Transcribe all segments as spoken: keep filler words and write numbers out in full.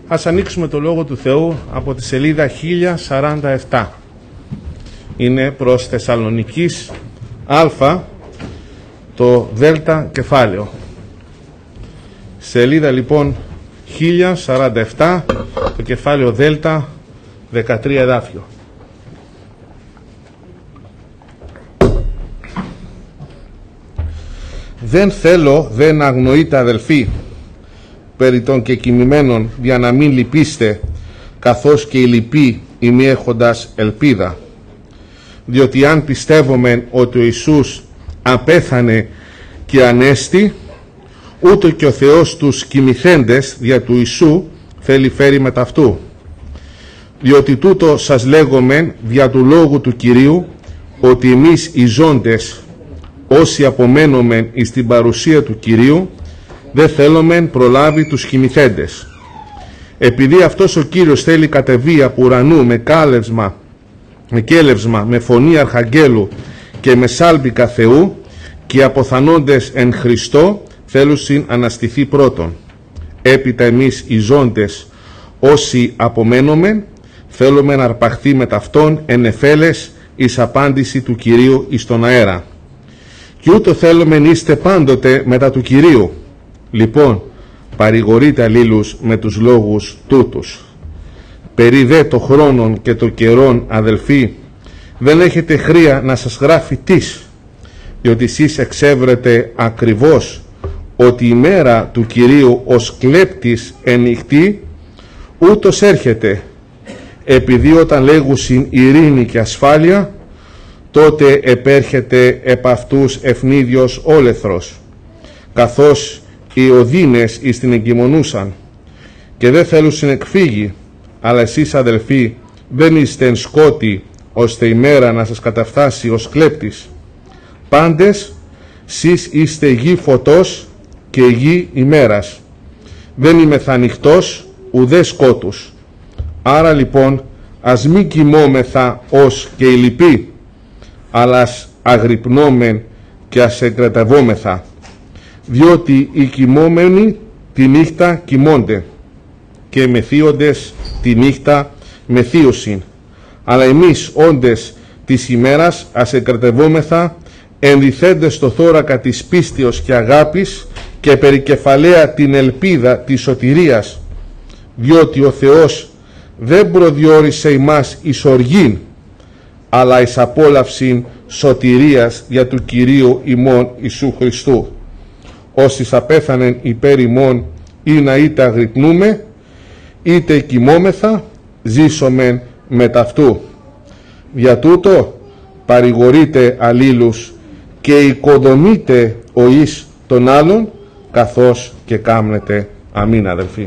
Ας ανοίξουμε το Λόγο του Θεού από τη σελίδα χίλια σαράντα επτά. Είναι προς Θεσσαλονικής Α, το Δέλτα κεφάλαιο. Σελίδα λοιπόν χίλια σαράντα επτά, το κεφάλαιο Δέλτα, δεκατρία εδάφιο. Δεν θέλω, δεν αγνοείτε αδελφοί, περί των κεκοιμημένων, για να μην λυπήστε, καθώς και οι λυποί ημί έχοντας ελπίδα. Διότι αν πιστεύομεν ότι ο Ιησούς απέθανε και ανέστη, ούτω και ο Θεός τους κοιμηθέντες δια του Ιησού θέλει φέρει μετ' αυτού. Διότι τούτο σας λέγομεν δια του λόγου του Κυρίου, ότι εμείς οι ζώντες, όσοι απομένομεν εις την παρουσία του Κυρίου, δεν θέλομεν προλάβει τους κοιμηθέντες. Επειδή αυτός ο Κύριος θέλει κατεβεί από ουρανού με κάλευσμα, με κέλευσμα, με φωνή αρχαγγέλου και με σάλπικα Θεού, και οι αποθανόντες εν Χριστώ θέλουσιν αναστηθεί πρώτον. Έπειτα εμείς οι ζώντες, όσοι απομένομεν, θέλουμε να αρπαχθεί με ταυτόν εν εφέλες εις απάντηση του Κυρίου εις τον αέρα. Και ούτω θέλουμε είστε πάντοτε μετά του Κυρίου. Λοιπόν, παρηγορείτε αλλήλους με τους λόγους τούτους. Περί δε το χρόνον και το καιρόν, αδελφοί, δεν έχετε χρία να σας γράφει τις, διότι εσείς εξεύρετε ακριβώς ότι η μέρα του Κυρίου ως κλέπτης ενοιχτή, ούτως έρχεται, επειδή όταν λέγουσιν ειρήνη και ασφάλεια, τότε επέρχεται επ' αυτούς ευνίδιος όλεθρος, καθώς οι οδύνες εις την εγκυμονούσαν, και δεν θέλουσιν εκφύγει, αλλά εσείς αδελφοί δεν είστε εν σκότη, ώστε η μέρα να σας καταφτάσει ως κλέπτης. Πάντες, σεις είστε γη φωτός και γη ημέρας. Δεν είμαι θα νυχτός ουδέ σκότους. Άρα λοιπόν, ας μη κοιμόμεθα ως και οι λυποί, αλλά ας αγρυπνόμεν και ας εγκρατευόμεθα, διότι οι κοιμόμενοι τη νύχτα κοιμώνται και οι μεθύοντες τη νύχτα μεθύωσιν. Αλλά εμείς όντες της ημέρας ας εγκρατευόμεθα, ενδυθέντες στο θώρακα της πίστεως και αγάπης και περικεφαλαία την ελπίδα της σωτηρίας, διότι ο Θεός δεν προδιόρισε ημάς εις οργήν, αλλά εις απόλαυσιν σωτηρίας για του Κυρίου ημών Ιησού Χριστού. Όσοι απέθανεν υπέρ ημών, ή να είτε αγρυπνούμε, είτε κοιμόμεθα, ζήσομεν μετ' αυτού. Για τούτο παρηγορείτε αλλήλους και οικοδομείτε ο εις τον άλλον, καθώς και κάμνετε. Αμήν, αδελφοί.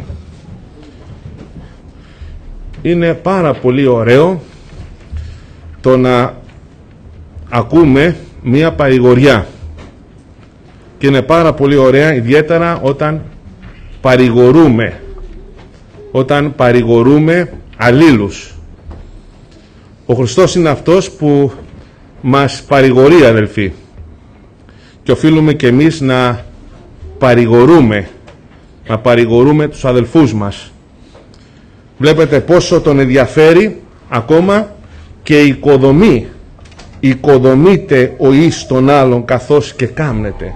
Είναι πάρα πολύ ωραίο το να ακούμε μία παρηγοριά, και είναι πάρα πολύ ωραία ιδιαίτερα όταν παρηγορούμε όταν παρηγορούμε αλλήλους. Ο Χριστός είναι αυτός που μας παρηγορεί, αδελφοί, και οφείλουμε και εμείς να παρηγορούμε να παρηγορούμε τους αδελφούς μας. Βλέπετε πόσο τον ενδιαφέρει ακόμα και οικοδομή οικοδομείται ο εις τον άλλον, καθώς και κάμνετε.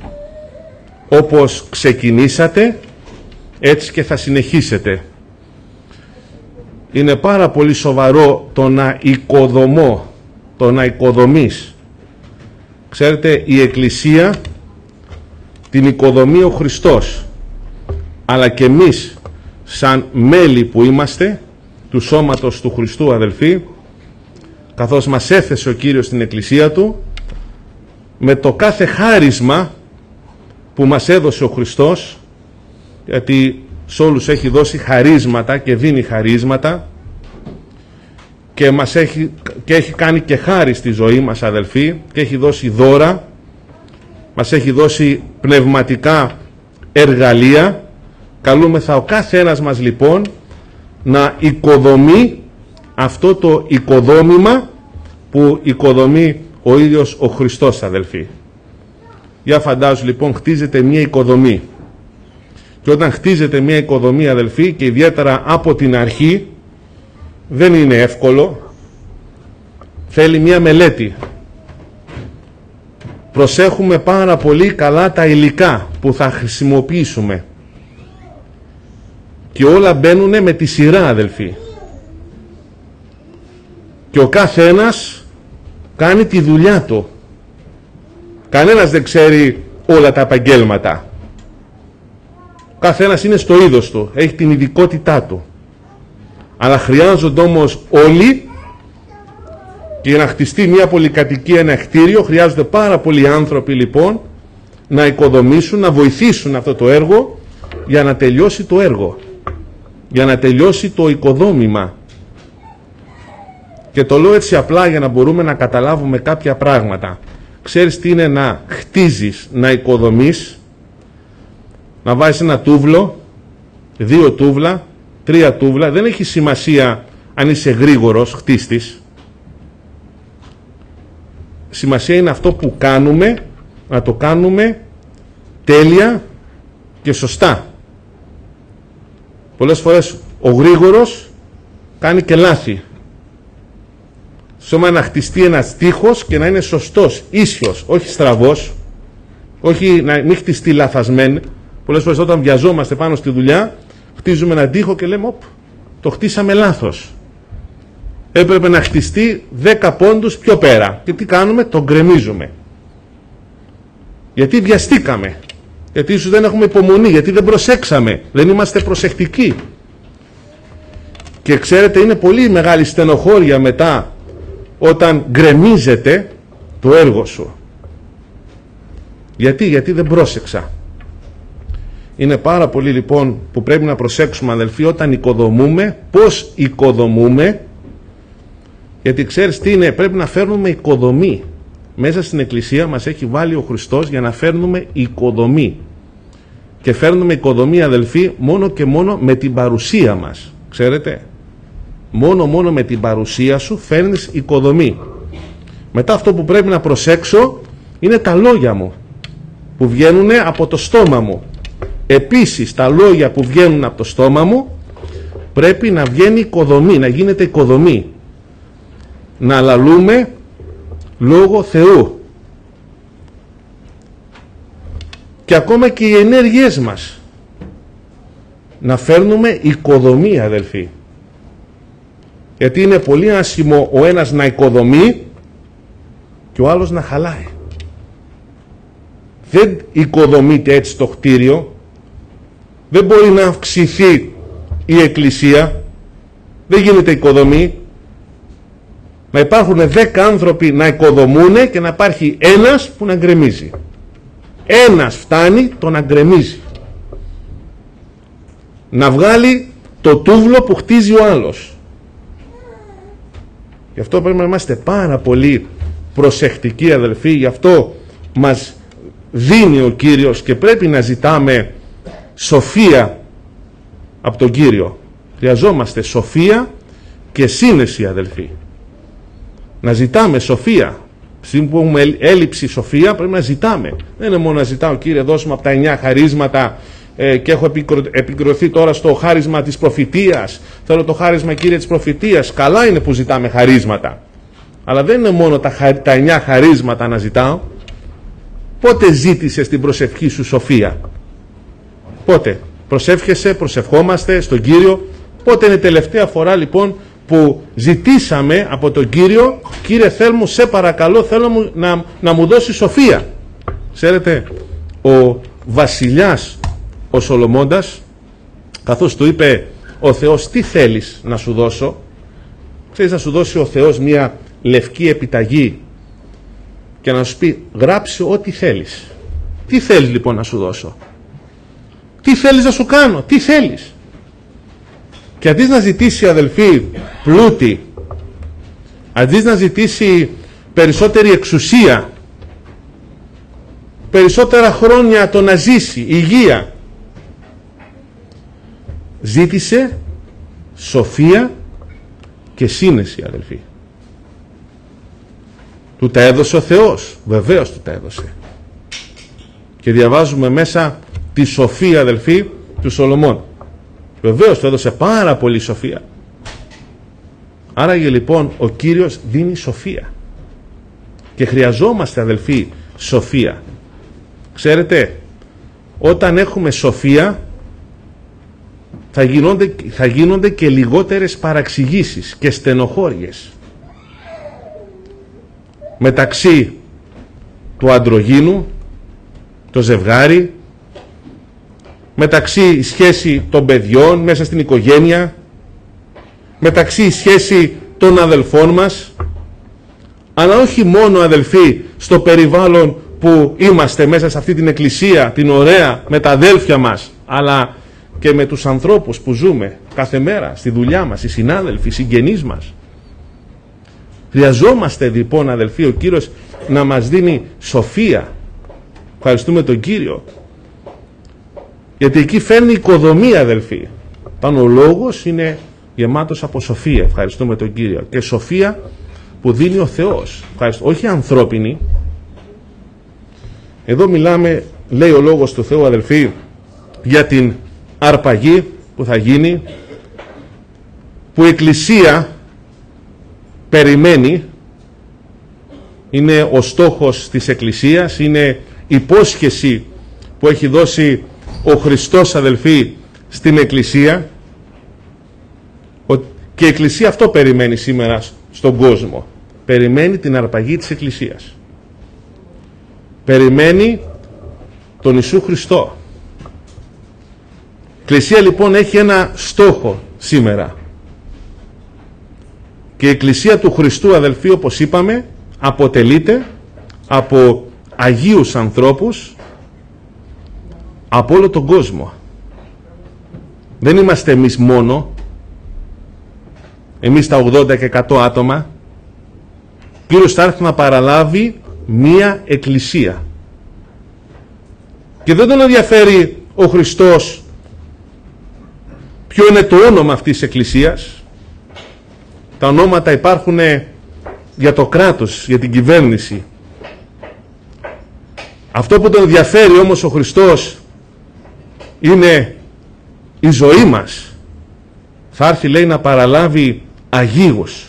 Όπως ξεκινήσατε, έτσι και θα συνεχίσετε. Είναι πάρα πολύ σοβαρό το να οικοδομώ, το να οικοδομείς. Ξέρετε, η Εκκλησία την οικοδομεί ο Χριστός, αλλά και εμείς σαν μέλη που είμαστε του σώματος του Χριστού, αδελφοί, καθώς μας έθεσε ο Κύριος στην Εκκλησία Του, με το κάθε χάρισμα που μας έδωσε ο Χριστός, γιατί σε όλους έχει δώσει χαρίσματα και δίνει χαρίσματα και μας έχει, και έχει κάνει και χάρη στη ζωή μας, αδελφοί, και έχει δώσει δώρα, μας έχει δώσει πνευματικά εργαλεία. Καλούμεθα ο κάθε ένας μας λοιπόν να οικοδομεί αυτό το οικοδόμημα που οικοδομεί ο ίδιος ο Χριστός, αδελφοί. Για φαντάζω λοιπόν, χτίζεται μια οικοδομή Και όταν χτίζεται μια οικοδομή, αδελφοί, και ιδιαίτερα από την αρχή, δεν είναι εύκολο. Θέλει μια μελέτη. Προσέχουμε πάρα πολύ καλά τα υλικά που θα χρησιμοποιήσουμε. Και όλα μπαίνουν με τη σειρά, αδελφοί. Και ο κάθε ένας κάνει τη δουλειά του. Κανένας δεν ξέρει όλα τα επαγγέλματα. Ο κάθε ένας είναι στο είδος του, έχει την ειδικότητά του. Αλλά χρειάζονται όμως όλοι, και για να χτιστεί μια πολυκατοικία, ένα κτίριο, χρειάζονται πάρα πολλοί άνθρωποι λοιπόν να οικοδομήσουν, να βοηθήσουν αυτό το έργο για να τελειώσει το έργο, για να τελειώσει το οικοδόμημα. Και το λέω έτσι απλά για να μπορούμε να καταλάβουμε κάποια πράγματα. Ξέρεις τι είναι να χτίζεις, να οικοδομείς, να βάζεις ένα τούβλο, δύο τούβλα, τρία τούβλα, δεν έχει σημασία αν είσαι γρήγορος χτίστης. Σημασία είναι αυτό που κάνουμε, να το κάνουμε τέλεια και σωστά. Πολλές φορές ο γρήγορος κάνει και λάθη. Σώμα να χτιστεί ένας τοίχος και να είναι σωστός, ίσιος, όχι στραβός, όχι να μην χτιστεί λαθασμένο. Πολλές φορές όταν βιαζόμαστε πάνω στη δουλειά, χτίζουμε έναν τοίχο και λέμε, οπ, το χτίσαμε λάθος. Έπρεπε να χτιστεί δέκα πόντους πιο πέρα. Και τι κάνουμε, τον γκρεμίζουμε. Γιατί βιαστήκαμε. Γιατί ίσως δεν έχουμε υπομονή, γιατί δεν προσέξαμε, δεν είμαστε προσεκτικοί. Και ξέρετε, είναι πολύ μεγάλη στενοχώρια μετά όταν γκρεμίζεται το έργο σου. Γιατί, γιατί δεν πρόσεξα. Είναι πάρα πολύ λοιπόν που πρέπει να προσέξουμε, αδελφοί, όταν οικοδομούμε, πώς οικοδομούμε. Γιατί ξέρεις τι είναι, πρέπει να φέρνουμε οικοδομή. Μέσα στην Εκκλησία μας έχει βάλει ο Χριστός για να φέρνουμε οικοδομή. Και φέρνουμε οικοδομή, αδελφοί, μόνο και μόνο με την παρουσία μας. Ξέρετε, μόνο μόνο με την παρουσία σου φέρνεις οικοδομή. Μετά αυτό που πρέπει να προσέξω είναι τα λόγια μου που βγαίνουν από το στόμα μου. Επίσης τα λόγια που βγαίνουν από το στόμα μου πρέπει να βγαίνει οικοδομή, να γίνεται οικοδομή. Να λαλούμε λόγω Θεού. Και ακόμα και οι ενέργειές μας να φέρνουμε οικοδομή, αδελφοί. Γιατί είναι πολύ άσχημο ο ένας να οικοδομεί και ο άλλος να χαλάει. Δεν οικοδομείται έτσι το κτίριο. Δεν μπορεί να αυξηθεί η Εκκλησία. Δεν γίνεται οικοδομή. Να υπάρχουν δέκα άνθρωποι να οικοδομούν και να υπάρχει ένας που να γκρεμίζει. Ένας φτάνει το να γκρεμίζει. Να βγάλει το τούβλο που χτίζει ο άλλος. Γι' αυτό πρέπει να είμαστε πάρα πολύ προσεκτικοί, αδελφοί. Γι' αυτό μας δίνει ο Κύριος και πρέπει να ζητάμε σοφία από τον Κύριο. Χρειαζόμαστε σοφία και σύνεση, αδελφοί. Να ζητάμε σοφία. Στην που έχουμε έλλειψη σοφία πρέπει να ζητάμε. Δεν είναι μόνο να ζητάω, Κύριε, δώσουμε από τα εννιά χαρίσματα ε, και έχω επικεντρωθεί τώρα στο χάρισμα της προφητείας. Θέλω το χάρισμα, Κύριε, της προφητείας. Καλά είναι που ζητάμε χαρίσματα. Αλλά δεν είναι μόνο τα, χα, τα εννιά χαρίσματα να ζητάω. Πότε ζήτησες την προσευχή σου σοφία? Πότε? Προσεύχεσαι, προσευχόμαστε στον Κύριο. Πότε είναι τελευταία φορά λοιπόν που ζητήσαμε από τον Κύριο, Κύριε, θέλω μου, σε παρακαλώ, θέλω μου, να, να μου δώσει σοφία? Ξέρετε, ο βασιλιάς ο Σολομώντας, καθώς του είπε ο Θεός, τι θέλεις να σου δώσω? Ξέρεις, να σου δώσει ο Θεός μια λευκή επιταγή και να σου πει, γράψε ό,τι θέλεις. Τι θέλεις λοιπόν να σου δώσω? Τι θέλεις να σου κάνω? Τι θέλεις? Και αντί να ζητήσει, αδελφοί, πλούτη, αντί να ζητήσει περισσότερη εξουσία, περισσότερα χρόνια το να ζήσει, υγεία, ζήτησε σοφία και σύνεση, αδελφοί. Του τα έδωσε ο Θεός, βεβαίως του τα έδωσε. Και διαβάζουμε μέσα τη σοφία, αδελφοί, του Σολομών. Βεβαίως του έδωσε πάρα πολύ σοφία. Άραγε λοιπόν ο Κύριος δίνει σοφία. Και χρειαζόμαστε, αδελφοί, σοφία. Ξέρετε, όταν έχουμε σοφία θα γίνονται, θα γίνονται και λιγότερες παραξηγήσεις και στενοχώριες μεταξύ του ανδρογύνου, το ζευγάρι, μεταξύ η σχέση των παιδιών μέσα στην οικογένεια, μεταξύ η σχέση των αδελφών μας, αλλά όχι μόνο, αδελφοί, στο περιβάλλον που είμαστε μέσα σε αυτή την εκκλησία, την ωραία, με τα αδέλφια μας, αλλά και με τους ανθρώπους που ζούμε κάθε μέρα, στη δουλειά μας, οι συνάδελφοι, οι συγγενείς μας. Χρειαζόμαστε λοιπόν, αδελφοί, ο Κύριος να μας δίνει σοφία. Ευχαριστούμε τον Κύριο. Γιατί εκεί φέρνει οικοδομία, αδελφοί. Πάνω ο λόγος είναι γεμάτος από σοφία. Ευχαριστούμε τον Κύριο. Και σοφία που δίνει ο Θεός. Όχι ανθρώπινη. Εδώ μιλάμε, λέει ο λόγος του Θεού, αδελφοί, για την αρπαγή που θα γίνει, που η Εκκλησία περιμένει. Είναι ο στόχος της Εκκλησίας, είναι υπόσχεση που έχει δώσει ο Χριστός, αδελφοί, στην Εκκλησία, και η Εκκλησία αυτό περιμένει σήμερα στον κόσμο. Περιμένει την αρπαγή της Εκκλησίας. Περιμένει τον Ιησού Χριστό. Η Εκκλησία λοιπόν έχει ένα στόχο σήμερα. Και η Εκκλησία του Χριστού, αδελφοί, όπως είπαμε, αποτελείται από αγίους ανθρώπους από όλο τον κόσμο. Δεν είμαστε εμείς μόνο, εμείς τα ογδόντα και εκατό άτομα. Ο Κύριος θα έρθει να παραλάβει μία εκκλησία. Και δεν τον ενδιαφέρει ο Χριστός ποιο είναι το όνομα αυτής της εκκλησίας. Τα ονόματα υπάρχουν για το κράτος, για την κυβέρνηση. Αυτό που τον ενδιαφέρει όμως ο Χριστός είναι η ζωή μας. Θα έρθει, λέει, να παραλάβει αγίους.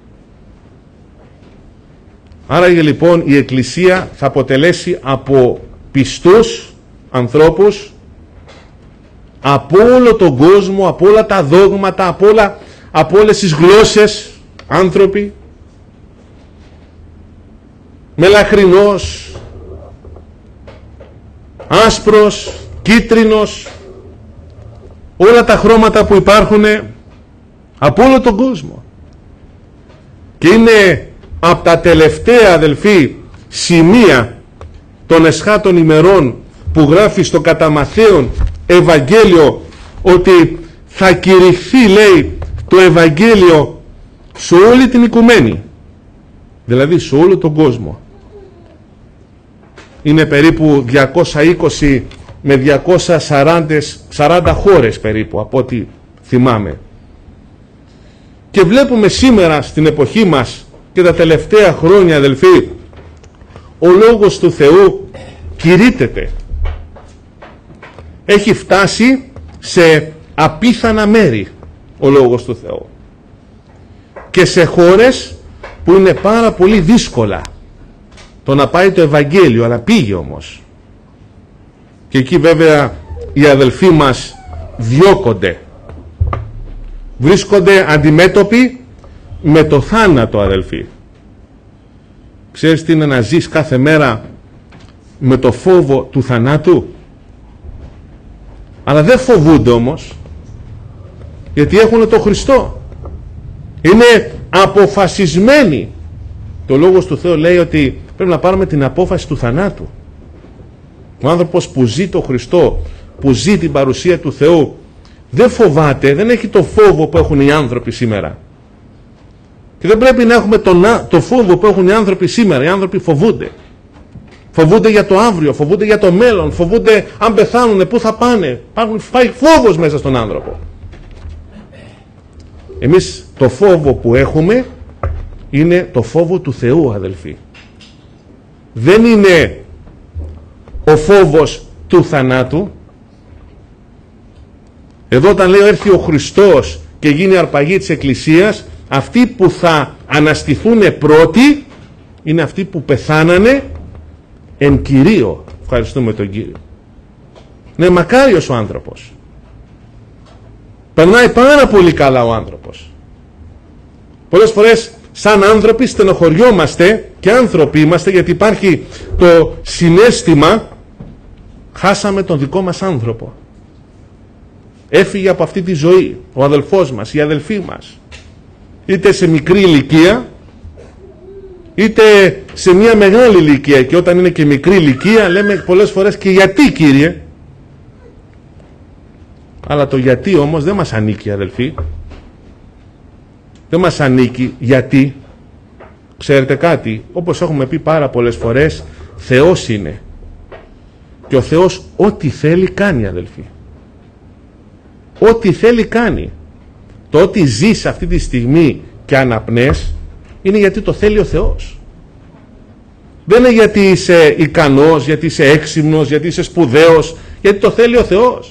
Άραγε λοιπόν η Εκκλησία θα αποτελέσει από πιστούς ανθρώπους από όλο τον κόσμο, από όλα τα δόγματα, από, όλα, από όλες τις γλώσσες, άνθρωποι, μελαχρινός, άσπρος, κίτρινος, όλα τα χρώματα που υπάρχουν από όλο τον κόσμο. Και είναι από τα τελευταία, αδελφοί, σημεία των εσχάτων ημερών που γράφει στο κατά Μαθαίον Ευαγγέλιο ότι θα κηρυχθεί, λέει, το Ευαγγέλιο σε όλη την οικουμένη, δηλαδή σε όλο τον κόσμο. Είναι περίπου διακόσια είκοσι με διακόσιες σαράντα χώρες περίπου, από ό,τι θυμάμαι. Και βλέπουμε σήμερα στην εποχή μας και τα τελευταία χρόνια, αδελφοί, ο Λόγος του Θεού κηρύττεται. Έχει φτάσει σε απίθανα μέρη ο Λόγος του Θεού και σε χώρες που είναι πάρα πολύ δύσκολα το να πάει το Ευαγγέλιο, αλλά πήγε όμως. Και εκεί βέβαια οι αδελφοί μας διώκονται, βρίσκονται αντιμέτωποι με το θάνατο, αδελφοί. Ξέρεις τι είναι να ζεις κάθε μέρα με το φόβο του θανάτου? Αλλά δεν φοβούνται όμως, γιατί έχουν το Χριστό. Είναι αποφασισμένοι. Το Λόγος του Θεού λέει ότι πρέπει να πάρουμε την απόφαση του θανάτου. Ο άνθρωπος που ζει το Χριστό, που ζει την παρουσία του Θεού, δεν φοβάται, δεν έχει το φόβο που έχουν οι άνθρωποι σήμερα. Και δεν πρέπει να έχουμε τον, το φόβο που έχουν οι άνθρωποι σήμερα. Οι άνθρωποι φοβούνται. Φοβούνται για το αύριο, φοβούνται για το μέλλον, φοβούνται αν πεθάνουνε, πού θα πάνε. Υπάρχουν φόβος μέσα στον άνθρωπο. Εμείς το φόβο που έχουμε είναι το φόβο του Θεού, αδελφοί. Δεν είναι ο φόβος του θανάτου. Εδώ όταν λέει έρθει ο Χριστός και γίνει αρπαγή της Εκκλησίας, αυτοί που θα αναστηθούν πρώτοι είναι αυτοί που πεθάνανε εν Κυρίω. Ευχαριστούμε τον Κύριο. Ναι, μακάριος ο άνθρωπος. Περνάει πάρα πολύ καλά ο άνθρωπος. Πολλές φορές σαν άνθρωποι στενοχωριόμαστε, και άνθρωποι είμαστε, γιατί υπάρχει το συναίσθημα χάσαμε τον δικό μας άνθρωπο. Έφυγε από αυτή τη ζωή ο αδελφός μας, η αδελφή μας, είτε σε μικρή ηλικία είτε σε μια μεγάλη ηλικία, και όταν είναι και μικρή ηλικία λέμε πολλές φορές και γιατί, Κύριε? Αλλά το γιατί όμως δεν μας ανήκει, αδελφοί. Δεν μας ανήκει. Γιατί? Ξέρετε κάτι, όπως έχουμε πει πάρα πολλές φορές, Θεός είναι, και ο Θεός ό,τι θέλει κάνει, αδελφοί. Ό,τι θέλει κάνει. Το ότι ζεις αυτή τη στιγμή και αναπνές είναι γιατί το θέλει ο Θεός. Δεν είναι γιατί είσαι ικανός, γιατί είσαι έξυπνος, γιατί είσαι σπουδαίος, γιατί το θέλει ο Θεός.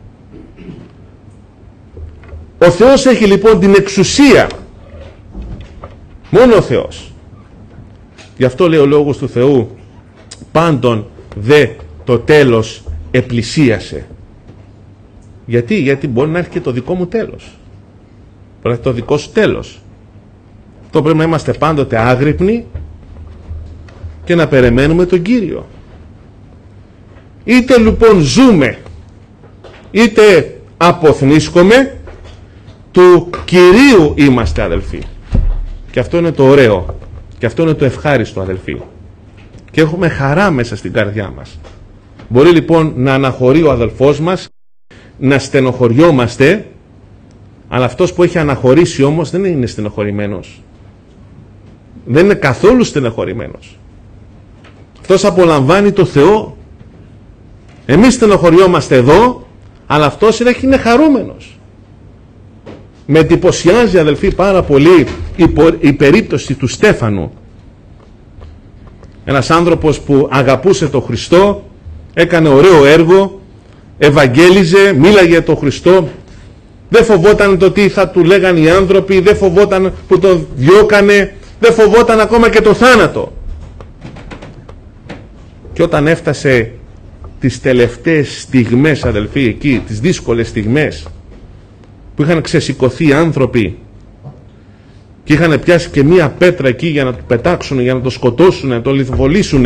Ο Θεός έχει λοιπόν την εξουσία. Μόνο ο Θεός. Γι' αυτό λέει ο λόγος του Θεού, πάντων δε το τέλος επλησίασε. Γιατί? Γιατί μπορεί να έρθει και το δικό μου τέλος. Μπορεί να έρθει το δικό σου τέλος. Αυτό πρέπει να είμαστε πάντοτε άγρυπνοι και να περιμένουμε τον Κύριο. Είτε λοιπόν ζούμε, είτε αποθνίσκομαι, του Κυρίου είμαστε, αδελφοί. Και αυτό είναι το ωραίο. Και αυτό είναι το ευχάριστο, αδελφοί. Και έχουμε χαρά μέσα στην καρδιά μας. Μπορεί λοιπόν να αναχωρεί ο αδελφός μας, να στενοχωριόμαστε, αλλά αυτός που έχει αναχωρήσει όμως δεν είναι στενοχωρημένος. Δεν είναι καθόλου στενοχωρημένος. Αυτός απολαμβάνει το Θεό. Εμείς στενοχωριόμαστε εδώ, αλλά αυτός είναι, είναι χαρούμενος. Με εντυπωσιάζει, αδελφοί, πάρα πολύ η, η περίπτωση του Στέφανου. Ένας άνθρωπος που αγαπούσε τον Χριστό, έκανε ωραίο έργο, ευαγγέλιζε, μίλαγε για τον Χριστό, δεν φοβόταν το τι θα του λέγανε οι άνθρωποι, δεν φοβόταν που τον διώκανε, δεν φοβόταν ακόμα και το θάνατο. Και όταν έφτασε τις τελευταίες στιγμές, αδελφοί, εκεί, τις δύσκολες στιγμές, που είχαν ξεσηκωθεί οι άνθρωποι και είχαν πιάσει και μία πέτρα εκεί για να το πετάξουν, για να το σκοτώσουν, να το λιθοβολήσουν,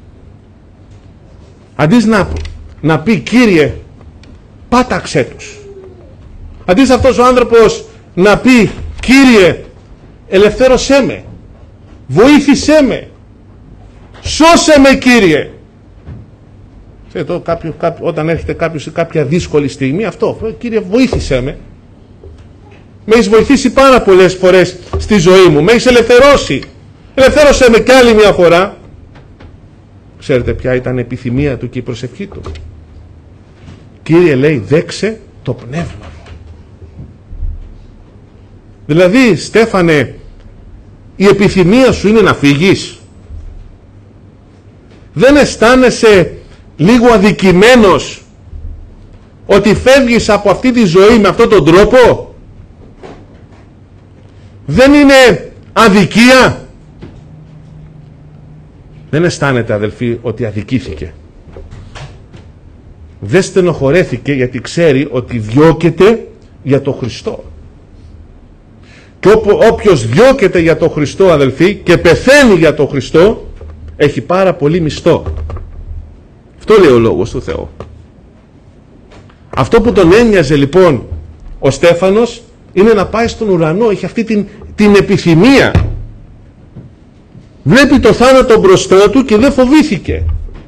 αντί να, να πει Κύριε πάταξέ τους, αντί αυτός ο άνθρωπος να πει Κύριε ελευθέρωσέ με, βοήθησέ με, σώσε με Κύριε. Ξέρετε, κάποιο, κάποιο, όταν έρχεται κάποιος σε κάποια δύσκολη στιγμή, αυτό, Κύριε βοήθησέ με. Με έχεις βοηθήσει πάρα πολλές φορές στη ζωή μου, με έχεις ελευθερώσει, ελευθέρωσέ με κι άλλη μια φορά. Ξέρετε ποια ήταν η επιθυμία του και η προσευχή του? Κύριε, λέει, δέξε το πνεύμα μου. Δηλαδή, Στέφανε, η επιθυμία σου είναι να φύγεις? Δεν αισθάνεσαι λίγο αδικημένος ότι φεύγεις από αυτή τη ζωή με αυτόν τον τρόπο? Δεν είναι αδικία? Δεν αισθάνεται, αδελφοί, ότι αδικήθηκε? Δεν στενοχωρέθηκε γιατί ξέρει ότι διώκεται για τον Χριστό. Και όποιος διώκεται για τον Χριστό, αδελφοί, και πεθαίνει για τον Χριστό, έχει πάρα πολύ μισθό. Αυτό λέει ο λόγος του Θεού. Αυτό που τον ένοιαζε λοιπόν ο Στέφανος είναι να πάει στον ουρανό. Έχει αυτή την, την επιθυμία. Βλέπει το θάνατο μπροστά του και δεν φοβήθηκε.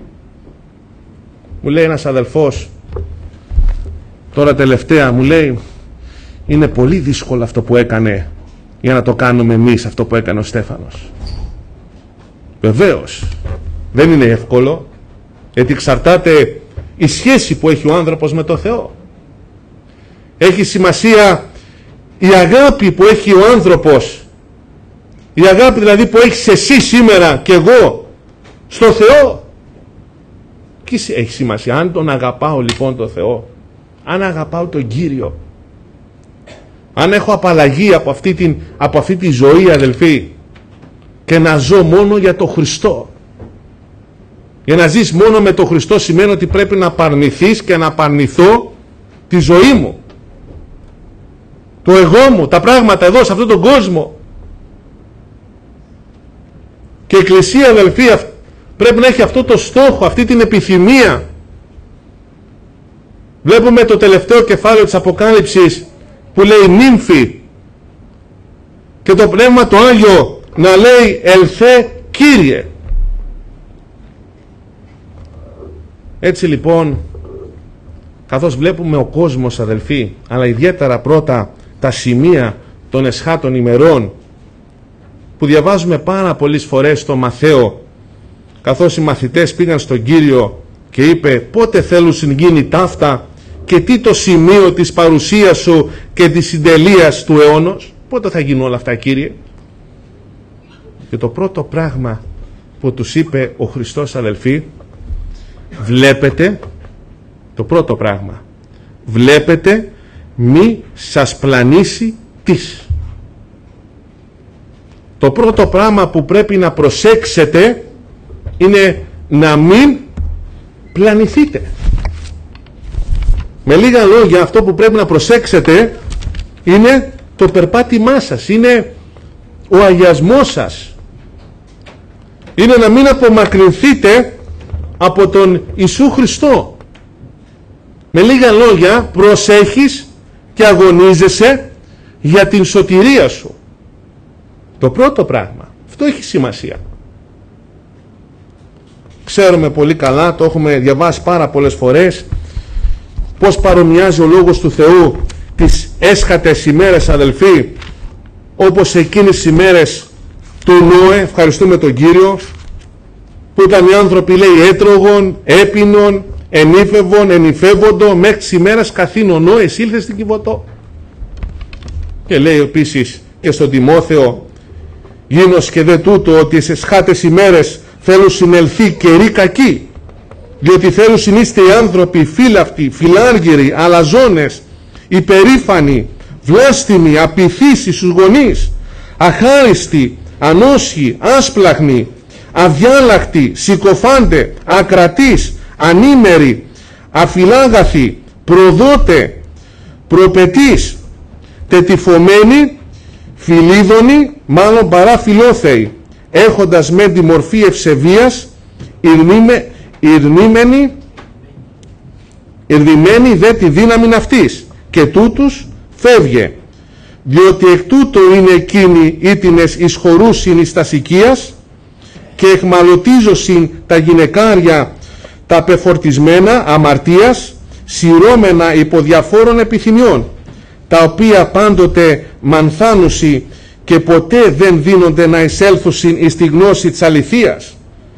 Μου λέει ένας αδελφός τώρα τελευταία, μου λέει, είναι πολύ δύσκολο αυτό που έκανε για να το κάνουμε εμείς, αυτό που έκανε ο Στέφανος. Βεβαίως δεν είναι εύκολο, γιατί εξαρτάται η σχέση που έχει ο άνθρωπος με το Θεό. Έχει σημασία η αγάπη που έχει ο άνθρωπος, η αγάπη δηλαδή που έχεις εσύ σήμερα και εγώ στο Θεό. Και έχει σημασία αν τον αγαπάω λοιπόν τον Θεό, αν αγαπάω τον Κύριο, αν έχω απαλλαγή από αυτή, την, από αυτή τη ζωή, αδελφοί, και να ζω μόνο για τον Χριστό. Για να ζεις μόνο με τον Χριστό σημαίνει ότι πρέπει να απαρνηθείς και να απαρνηθώ τη ζωή μου, το εγώ μου, τα πράγματα εδώ σε αυτόν τον κόσμο. Και η Εκκλησία, αδελφοί, πρέπει να έχει αυτό το στόχο, αυτή την επιθυμία. Βλέπουμε το τελευταίο κεφάλαιο της Αποκάλυψης που λέει νύμφη, και το Πνεύμα το Άγιο να λέει ελθέ Κύριε. Έτσι λοιπόν, καθώς βλέπουμε ο κόσμος, αδελφοί, αλλά ιδιαίτερα πρώτα τα σημεία των εσχάτων ημερών που διαβάζουμε πάρα πολλές φορές στο Μαθαίο, καθώς οι μαθητές πήγαν στον Κύριο και είπε πότε θέλουν γίνει ταύτα και τι το σημείο της παρουσίας σου και της συντελείας του αιώνος, πότε θα γίνουν όλα αυτά, Κύριε? Και το πρώτο πράγμα που τους είπε ο Χριστός, αδελφοί, βλέπετε, το πρώτο πράγμα, βλέπετε μη σας πλανήσει τις. Το πρώτο πράγμα που πρέπει να προσέξετε είναι να μην πλανηθείτε. Με λίγα λόγια, αυτό που πρέπει να προσέξετε είναι το περπάτημά σας, είναι ο αγιασμός σας, είναι να μην απομακρυνθείτε από τον Ιησού Χριστό. Με λίγα λόγια, προσέχεις και αγωνίζεσαι για την σωτηρία σου. Το πρώτο πράγμα, αυτό έχει σημασία. Ξέρουμε πολύ καλά, το έχουμε διαβάσει πάρα πολλές φορές, πως παρομοιάζει ο Λόγος του Θεού τις έσχατες ημέρες, αδελφοί, όπως εκείνες τις ημέρες του Νόε, ευχαριστούμε τον Κύριο, που ήταν οι άνθρωποι, λέει, έτρωγον, έπινον, ενήφευον, ενηφεύοντο, μέχρι τις ημέρες καθήν ο Νόε ήλθε στην Κιβωτό. Και λέει επίσης και στον Τιμόθεο, γίνος και δε τούτο ότι σε σχάτες ημέρες θέλουν συνελθεί καιροί κακοί, διότι θέλουν συνείστε οι άνθρωποι φύλαυτοι, φιλάργυροι, αλαζόνες, υπερήφανοι, βλάστημοι, απειθείς στους γονείς, αχάριστοι, ανόσχοι, άσπλαχνοι, αδιάλακτοι, συκοφάντε, ακρατείς, ανήμεροι, αφιλάγαθοι, προδότε, προπετείς, τετυφωμένοι, φιλίδωνοι, μάλλον παρά φιλόθεοι, έχοντας με τη μορφή ευσεβίας, ειρνήμενοι, ειρνημένοι δε τη δύναμη αυτής, και τούτους φεύγε, διότι εκ τούτο είναι εκείνοι ήτινες εισχωρούσιν εις τας οικίας και εχμαλωτίζωσιν τα γυναικάρια τα πεφορτισμένα αμαρτίας, σειρώμενα υπό διαφόρων επιθυμιών, τα οποία πάντοτε μανθάνουσι και ποτέ δεν δίνονται να εισέλθουσιν εις τη γνώση της αληθείας.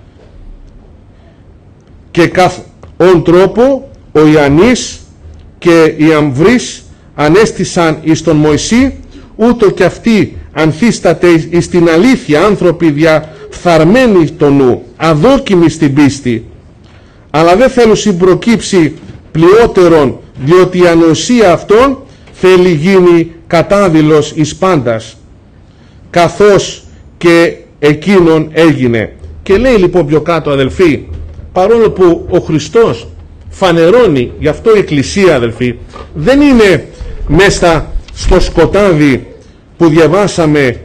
Και καθ' όν τρόπο ο Ιαννής και οι Αμβρείς ανέστησαν εις τον Μωυσή, ούτω και αυτοί ανθίσταται εις την αλήθεια, άνθρωποι διαφθαρμένοι το νου, αδόκιμοι στην πίστη, αλλά δεν θέλουν συμπροκύψει πλειότερον, διότι η ανοησία αυτών θέλει γίνει κατάδειλος εις πάντας, καθώς και εκείνον έγινε. Και λέει λοιπόν πιο κάτω, αδελφοί, παρόλο που ο Χριστός φανερώνει, γι' αυτό η Εκκλησία, αδελφοί, δεν είναι μέσα στο σκοτάδι που διαβάσαμε,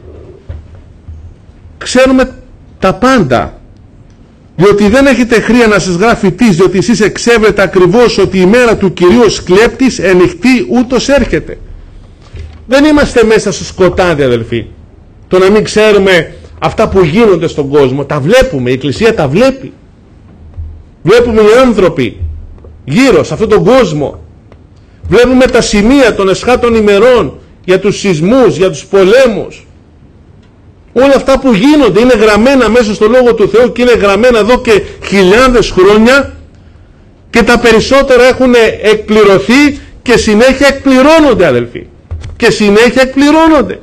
ξέρουμε τα πάντα, διότι δεν έχετε χρία να σας γράφει τις, διότι εσείς εξέβρετε ακριβώς ότι η μέρα του Κυρίου σκλέπτης ενυχτή ούτως έρχεται. Δεν είμαστε μέσα στο σκοτάδι, αδελφοί. Το να μην ξέρουμε αυτά που γίνονται στον κόσμο, τα βλέπουμε, η Εκκλησία τα βλέπει. Βλέπουμε οι άνθρωποι γύρω σε αυτόν τον κόσμο, βλέπουμε τα σημεία των εσχάτων ημερών για τους σεισμούς, για τους πολέμους. Όλα αυτά που γίνονται είναι γραμμένα μέσα στο Λόγο του Θεού και είναι γραμμένα εδώ και χιλιάδες χρόνια, και τα περισσότερα έχουν εκπληρωθεί και συνέχεια εκπληρώνονται, αδελφοί, και συνέχεια εκπληρώνονται.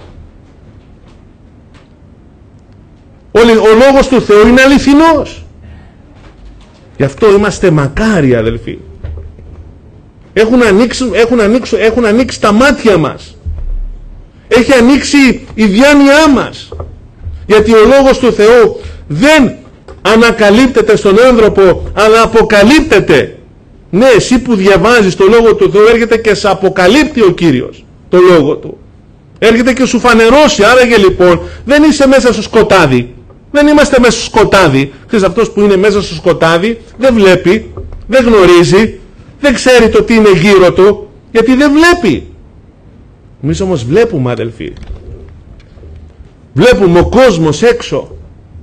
Ο, ο Λόγος του Θεού είναι αληθινός. Γι' αυτό είμαστε μακάρι, αδελφοί. Έχουν ανοίξει, έχουν, ανοίξει, έχουν ανοίξει τα μάτια μας. Έχει ανοίξει η διάνοιά μας. Γιατί ο Λόγος του Θεού δεν ανακαλύπτεται στον άνθρωπο, αλλά αποκαλύπτεται. Ναι, εσύ που διαβάζεις το Λόγο του Θεού, έρχεται και σε αποκαλύπτει ο Κύριος το Λόγο του. Έρχεται και σου φανερώσει. Άραγε λοιπόν δεν είσαι μέσα στο σκοτάδι. Δεν είμαστε μέσα στο σκοτάδι. Ξέρεις, αυτός που είναι μέσα στο σκοτάδι δεν βλέπει, δεν γνωρίζει, δεν ξέρει το τι είναι γύρω του, γιατί δεν βλέπει. Εμείς όμως βλέπουμε, αδελφοί. Βλέπουμε ο κόσμος έξω.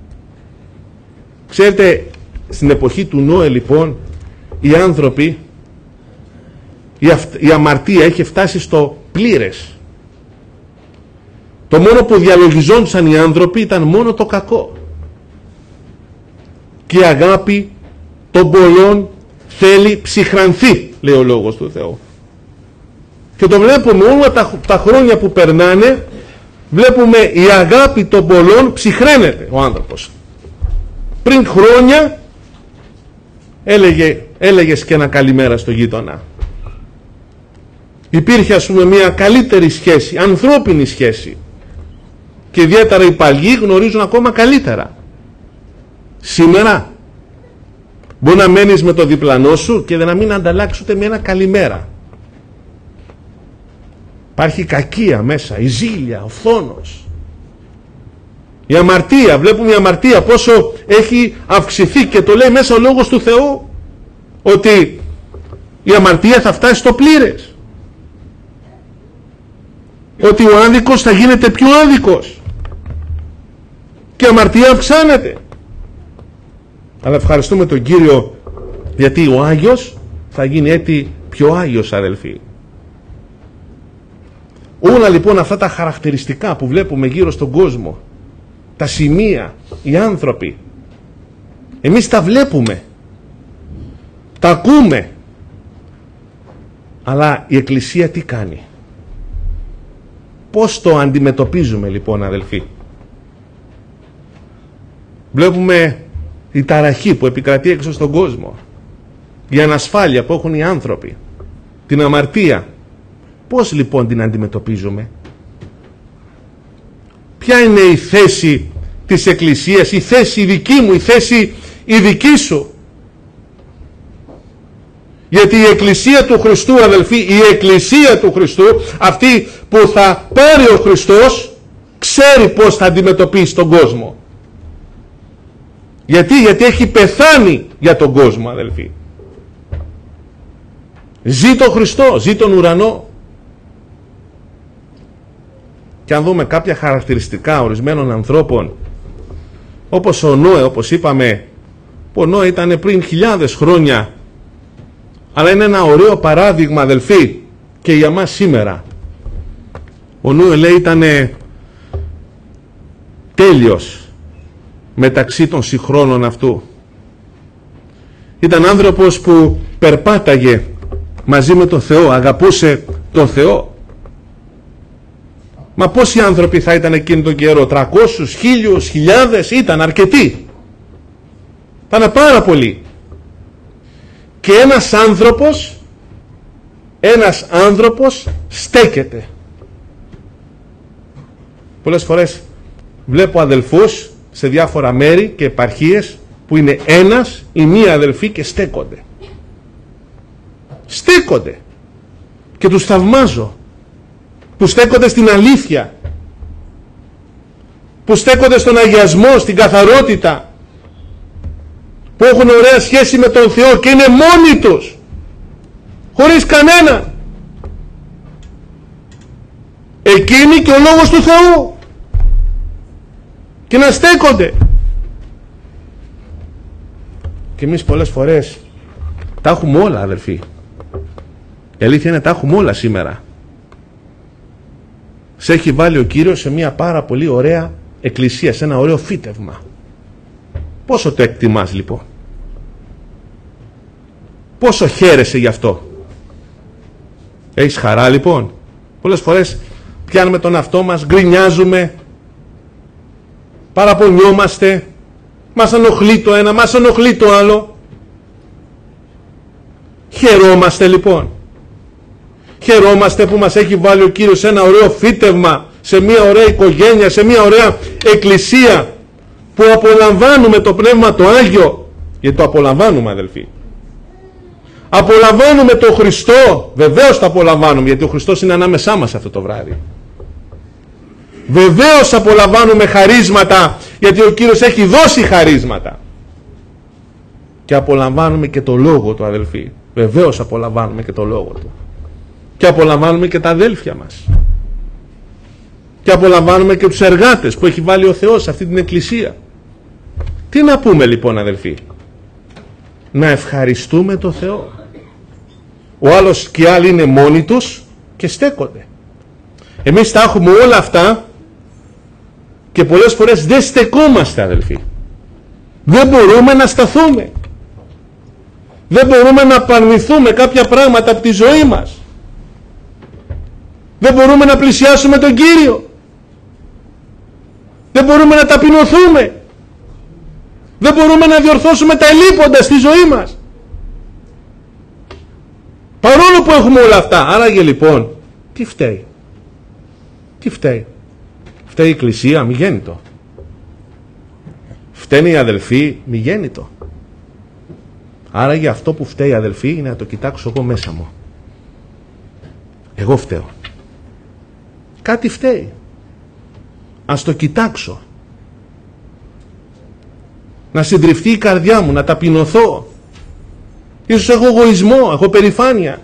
Ξέρετε, στην εποχή του Νόε λοιπόν, οι άνθρωποι, η, αυ... η αμαρτία είχε φτάσει στο πλήρες. Το μόνο που διαλογιζόντουσαν οι άνθρωποι ήταν μόνο το κακό. Και η αγάπη των πολλών θέλει ψυχρανθεί, λέει ο Λόγος του Θεού. Και το βλέπουμε όλα τα, τα χρόνια που περνάνε, βλέπουμε η αγάπη των πολλών ψυχραίνεται ο άνθρωπος. Πριν χρόνια έλεγε, έλεγες και ένα καλημέρα στο γείτονα. Υπήρχε ας πούμε μια καλύτερη σχέση, ανθρώπινη σχέση. Και ιδιαίτερα οι παλιοί γνωρίζουν ακόμα καλύτερα. Σήμερα μπορεί να μένεις με το διπλανό σου και να μην ανταλλάξεις ούτε με ένα καλημέρα. Υπάρχει κακία μέσα, η ζήλια, ο φθόνος, η αμαρτία. Βλέπουμε η αμαρτία πόσο έχει αυξηθεί, και το λέει μέσα ο Λόγος του Θεού ότι η αμαρτία θα φτάσει στο πλήρες, ότι ο άδικος θα γίνεται πιο άδικος και η αμαρτία αυξάνεται. Αλλά ευχαριστούμε τον Κύριο, γιατί ο Άγιος θα γίνει έτσι πιο Άγιος, αδελφοί. Όλα λοιπόν αυτά τα χαρακτηριστικά που βλέπουμε γύρω στον κόσμο, τα σημεία, οι άνθρωποι, εμείς τα βλέπουμε, τα ακούμε, αλλά η Εκκλησία τι κάνει? Πώς το αντιμετωπίζουμε λοιπόν, αδελφοί? Βλέπουμε η ταραχή που επικρατεί έξω στον κόσμο, η ανασφάλεια που έχουν οι άνθρωποι, την αμαρτία. Πώς λοιπόν την αντιμετωπίζουμε? Ποια είναι η θέση της Εκκλησίας, η θέση η δική μου, η θέση η δική σου? Γιατί η Εκκλησία του Χριστού, αδελφοί, η Εκκλησία του Χριστού, αυτή που θα πάρει ο Χριστός, ξέρει πώς θα αντιμετωπίσει τον κόσμο. Γιατί, γιατί έχει πεθάνει για τον κόσμο, αδελφοί. Ζει τον Χριστό, ζει τον ουρανό. Και αν δούμε κάποια χαρακτηριστικά ορισμένων ανθρώπων, όπως ο Νόε, όπως είπαμε, ο Νόε ήταν πριν χιλιάδες χρόνια, αλλά είναι ένα ωραίο παράδειγμα, αδελφοί, και για μας σήμερα. Ο Νόε, λέει, ήταν τέλειος μεταξύ των συγχρόνων αυτού. Ήταν άνθρωπος που περπάταγε μαζί με τον Θεό, αγαπούσε τον Θεό. Μα πόσοι άνθρωποι θα ήταν εκείνη τον καιρό? Τρακόσους, χίλιους, χιλιάδες? Ήταν αρκετοί. Ήταν πάρα πολλοί. Και ένας άνθρωπος, ένας άνθρωπος στέκεται. Πολλές φορές βλέπω αδελφούς σε διάφορα μέρη και επαρχίες που είναι ένας ή μία αδελφοί και στέκονται. Στέκονται. Και τους θαυμάζω. Που στέκονται στην αλήθεια, που στέκονται στον αγιασμό, στην καθαρότητα, που έχουν ωραία σχέση με τον Θεό και είναι μόνοι τους, χωρίς κανένα. Εκείνοι και ο Λόγος του Θεού, και να στέκονται. Και εμείς πολλές φορές τα έχουμε όλα, αδελφοί. Η αλήθεια είναι τα έχουμε όλα σήμερα. Σε έχει βάλει ο Κύριος σε μια πάρα πολύ ωραία εκκλησία, σε ένα ωραίο φύτευμα. Πόσο το εκτιμάς λοιπόν? Πόσο χαίρεσαι γι' αυτό? Έχεις χαρά λοιπόν? Πολλές φορές πιάνουμε τον εαυτό μας, γκρινιάζουμε, παραπονιόμαστε, μας ενοχλεί το ένα, μας ενοχλεί το άλλο. Χαιρόμαστε λοιπόν? χαιρόμαστε που μας έχει βάλει ο Κύριος σε ένα ωραίο φύτευμα, σε μια ωραία οικογένεια, σε μια ωραία εκκλησία, που απολαμβάνουμε το Πνεύμα το Άγιο, γιατί το απολαμβάνουμε, αδελφοί. Απολαμβάνουμε τον Χριστό, βεβαίως το απολαμβάνουμε, γιατί ο Χριστός είναι ανάμεσά μας αυτό το βράδυ. Βεβαίως απολαμβάνουμε χαρίσματα, γιατί ο Κύριος έχει δώσει χαρίσματα. Και απολαμβάνουμε και το Λόγο του, αδελφοί. Βεβαίως απολαμβάνουμε και το Λόγο του. Και απολαμβάνουμε και τα αδέλφια μας. Και απολαμβάνουμε και τους εργάτες που έχει βάλει ο Θεός σε αυτή την εκκλησία. Τι να πούμε λοιπόν, αδελφοί? Να ευχαριστούμε το Θεό. Ο άλλος και οι άλλοι είναι μόνοι τους και στέκονται. Εμείς τα έχουμε όλα αυτά και πολλές φορές δεν στεκόμαστε, αδελφοί. Δεν μπορούμε να σταθούμε. Δεν μπορούμε να απαρνηθούμε κάποια πράγματα από τη ζωή μας. Δεν μπορούμε να πλησιάσουμε τον Κύριο. Δεν μπορούμε να ταπεινωθούμε. Δεν μπορούμε να διορθώσουμε τα ελλείποντα στη ζωή μας. Παρόλο που έχουμε όλα αυτά. Άραγε λοιπόν, τι φταίει? Τι φταίει? Φταίει η Εκκλησία? Μη γέννητο. Φταίνε οι αδελφοί? Μη γέννητο. Άραγε αυτό που φταίει, αδελφοί, είναι να το κοιτάξω εγώ μέσα μου. Εγώ φταίω. Κάτι φταίει. Ας το κοιτάξω. Να συντριφτεί η καρδιά μου, να ταπεινωθώ. Ίσως έχω εγωισμό, έχω περηφάνεια.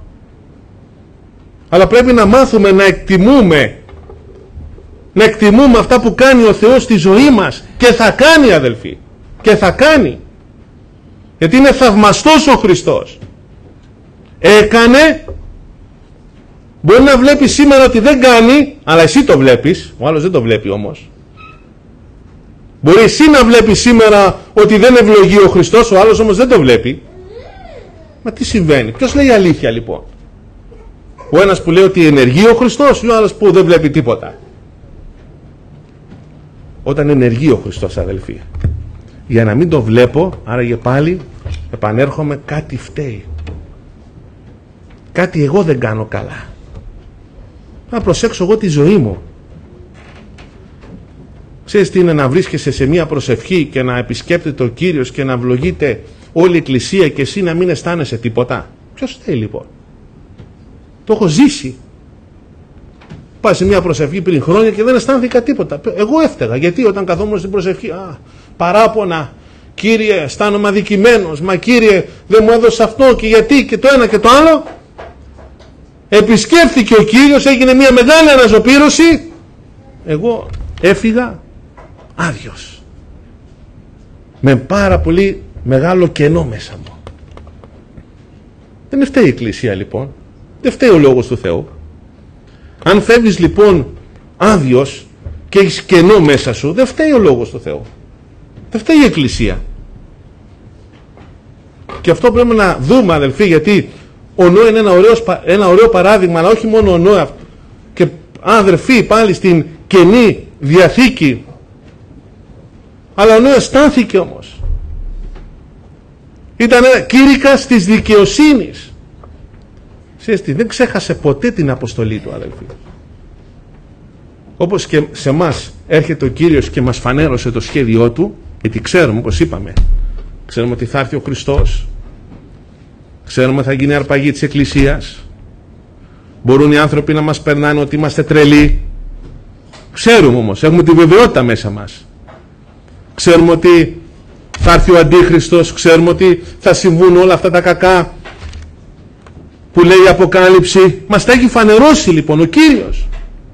Αλλά πρέπει να μάθουμε να εκτιμούμε, να εκτιμούμε αυτά που κάνει ο Θεός στη ζωή μας. Και θα κάνει, αδελφοί. Και θα κάνει. Γιατί είναι θαυμαστός ο Χριστός. Έκανε. Μπορεί να βλέπει σήμερα ότι δεν κάνει, αλλά εσύ το βλέπεις. Ο άλλος δεν το βλέπει όμως. Μπορεί εσύ να βλέπεις σήμερα ότι δεν ευλογεί ο Χριστός, ο άλλος όμως δεν το βλέπει. Μα τι συμβαίνει? Ποιος λέει αλήθεια λοιπόν? Ο ένας που λέει ότι ενεργεί ο Χριστός ή ο άλλος που δεν βλέπει τίποτα? Όταν ενεργεί ο Χριστός, αδελφοί. Για να μην το βλέπω, άραγε πάλι επανέρχομαι, κάτι φταίει. Κάτι εγώ δεν κάνω καλά. Να προσέξω εγώ τη ζωή μου. Ξέρεις τι είναι να βρίσκεσαι σε μια προσευχή και να επισκέπτεται ο Κύριος και να ευλογείται όλη η Εκκλησία και εσύ να μην αισθάνεσαι τίποτα? Ποιος θέλει λοιπόν? Το έχω ζήσει. Πάω σε μια προσευχή πριν χρόνια και δεν αισθάνθηκα τίποτα. Εγώ έφταιγα. Γιατί όταν καθόμουν στην προσευχή, α, παράπονα, Κύριε, αισθάνομαι αδικημένος, μα Κύριε δεν μου έδωσε αυτό και γιατί και το ένα και το άλλο. Επισκέφθηκε ο Κύριος, έγινε μια μεγάλη αναζωπήρωση. Εγώ έφυγα άδειος. Με πάρα πολύ μεγάλο κενό μέσα μου. Δεν φταίει η Εκκλησία λοιπόν. Δεν φταίει ο Λόγος του Θεού. Αν φεύγεις λοιπόν άδειος και έχεις κενό μέσα σου, δεν φταίει ο Λόγος του Θεού. Δεν φταίει η Εκκλησία. Και αυτό πρέπει να δούμε, αδελφοί, γιατί ο Νόε είναι ένα ωραίο, ένα ωραίο παράδειγμα, αλλά όχι μόνο ο Νόε. Και αδελφοί, πάλι στην Καινή Διαθήκη. Αλλά ο Νόε αισθάνθηκε όμως. Ήταν κήρυκας της δικαιοσύνης. Ξέρεις τι, δεν ξέχασε ποτέ την αποστολή του, αδελφοί. Όπως και σε εμάς έρχεται ο Κύριος και μας φανέρωσε το σχέδιό του, γιατί ξέρουμε, όπως είπαμε, ξέρουμε ότι θα έρθει ο Χριστός, ξέρουμε ότι θα γίνει αρπαγή της Εκκλησίας, μπορούν οι άνθρωποι να μας περνάνε ότι είμαστε τρελοί, ξέρουμε όμως, έχουμε τη βεβαιότητα μέσα μας, ξέρουμε ότι θα έρθει ο Αντίχριστος, ξέρουμε ότι θα συμβούν όλα αυτά τα κακά που λέει η Αποκάλυψη. Μας τα έχει φανερώσει λοιπόν ο Κύριος.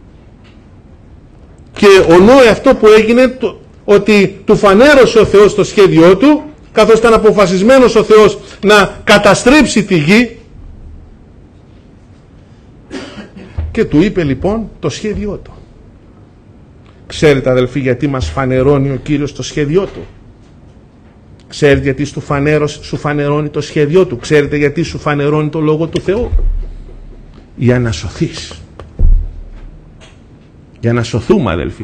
Και ο Νόε αυτό που έγινε, το, ότι του φανέρωσε ο Θεός το σχέδιό του, καθώς ήταν αποφασισμένος ο Θεός να καταστρέψει τη γη, και του είπε λοιπόν το σχέδιό του. Ξέρετε, αδελφοί, γιατί μας φανερώνει ο Κύριος το σχέδιό του? Ξέρετε γιατί σου, φανέρωσε, σου φανερώνει το σχέδιό του? Ξέρετε γιατί σου φανερώνει το Λόγο του Θεού? Για να σωθείς. Για να σωθούμε, αδελφοί.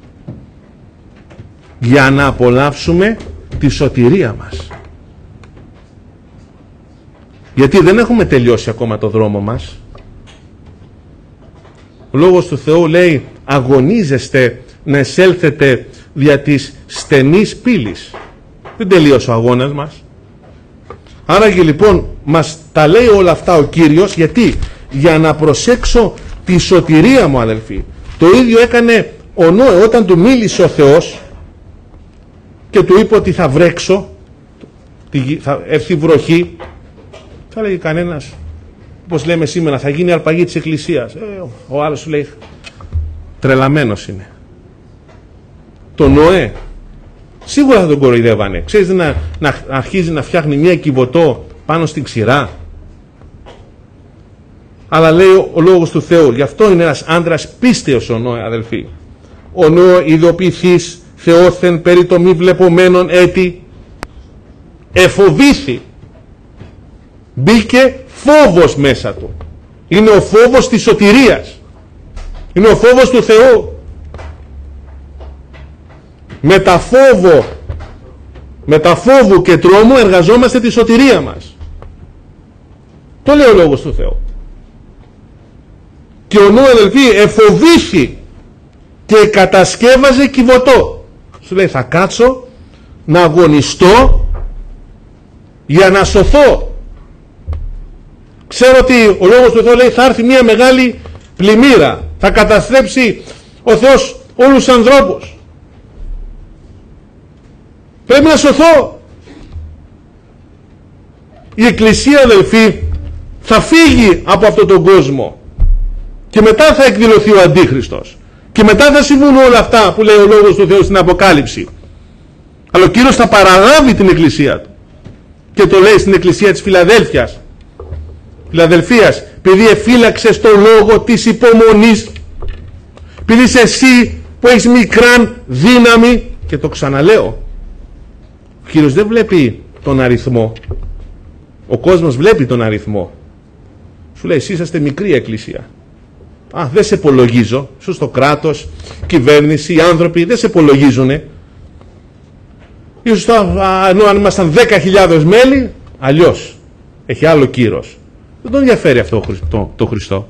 Για να απολαύσουμε τη σωτηρία μας. Γιατί δεν έχουμε τελειώσει ακόμα το δρόμο μας. Ο Λόγος του Θεού λέει αγωνίζεστε να εισέλθετε δια της στενής πύλης. Δεν τελείωσε ο αγώνας μας. Άραγε λοιπόν μας τα λέει όλα αυτά ο Κύριος, γιατί? Για να προσέξω τη σωτηρία μου, αδελφοί. Το ίδιο έκανε ο Νόε όταν του μίλησε ο Θεός και του είπε ότι θα βρέξω, θα έρθει βροχή. Θα λέγει κανένας, όπως λέμε σήμερα, θα γίνει αρπαγή της εκκλησίας. Ε, ο άλλος σου λέει τρελαμένος είναι. Το Νόε σίγουρα θα τον κοροϊδεύανε. Ξέρεις, να, να αρχίζει να φτιάχνει μια κυβωτό πάνω στην ξηρά. Αλλά λέει ο, ο Λόγος του Θεού, γι' αυτό είναι ένας άντρας πίστεως ο Νόε, αδελφοί. Ο Νόε ειδοποιηθείς Θεόθεν περί το μη βλεπομένων έτη εφοβήθη. Μπήκε φόβος μέσα του. Είναι ο φόβος της σωτηρίας. Είναι ο φόβος του Θεού. Με τα φόβο, με τα φόβου και τρόμου εργαζόμαστε τη σωτηρία μας. Το λέει ο Λόγος του Θεού. Και ο Νόε, αδελφοί, εφοβήθη και κατασκεύαζε κυβωτό. Σου λέει θα κάτσω να αγωνιστώ για να σωθώ. Ξέρω ότι ο Λόγος του Θεού λέει θα έρθει μια μεγάλη πλημμύρα, θα καταστρέψει ο Θεός όλους τους ανθρώπους. Πρέπει να σωθώ. Η Εκκλησία, αδελφοί, θα φύγει από αυτόν τον κόσμο και μετά θα εκδηλωθεί ο Αντίχριστος και μετά θα συμβούν όλα αυτά που λέει ο Λόγος του Θεού στην Αποκάλυψη. Αλλά ο Κύριος θα παραλάβει την Εκκλησία του και το λέει στην Εκκλησία της Φιλαδέλφειας, Φιλαδελφίας, επειδή εφύλαξες το λόγο της υπομονής, επειδή είσαι εσύ που έχεις μικράν δύναμη. Και το ξαναλέω, ο Κύριος δεν βλέπει τον αριθμό, ο κόσμος βλέπει τον αριθμό. Σου λέει εσείς είσαστε μικρή εκκλησία. Α, δεν σε υπολογίζω. Ίσως το κράτος, κυβέρνηση, οι άνθρωποι δεν σε υπολογίζουνε. Ίσως το, α, ενώ αν ήμασταν δέκα χιλιάδες μέλη, αλλιώς έχει άλλο κύρος. Δεν τον ενδιαφέρει αυτό το, το Χριστό.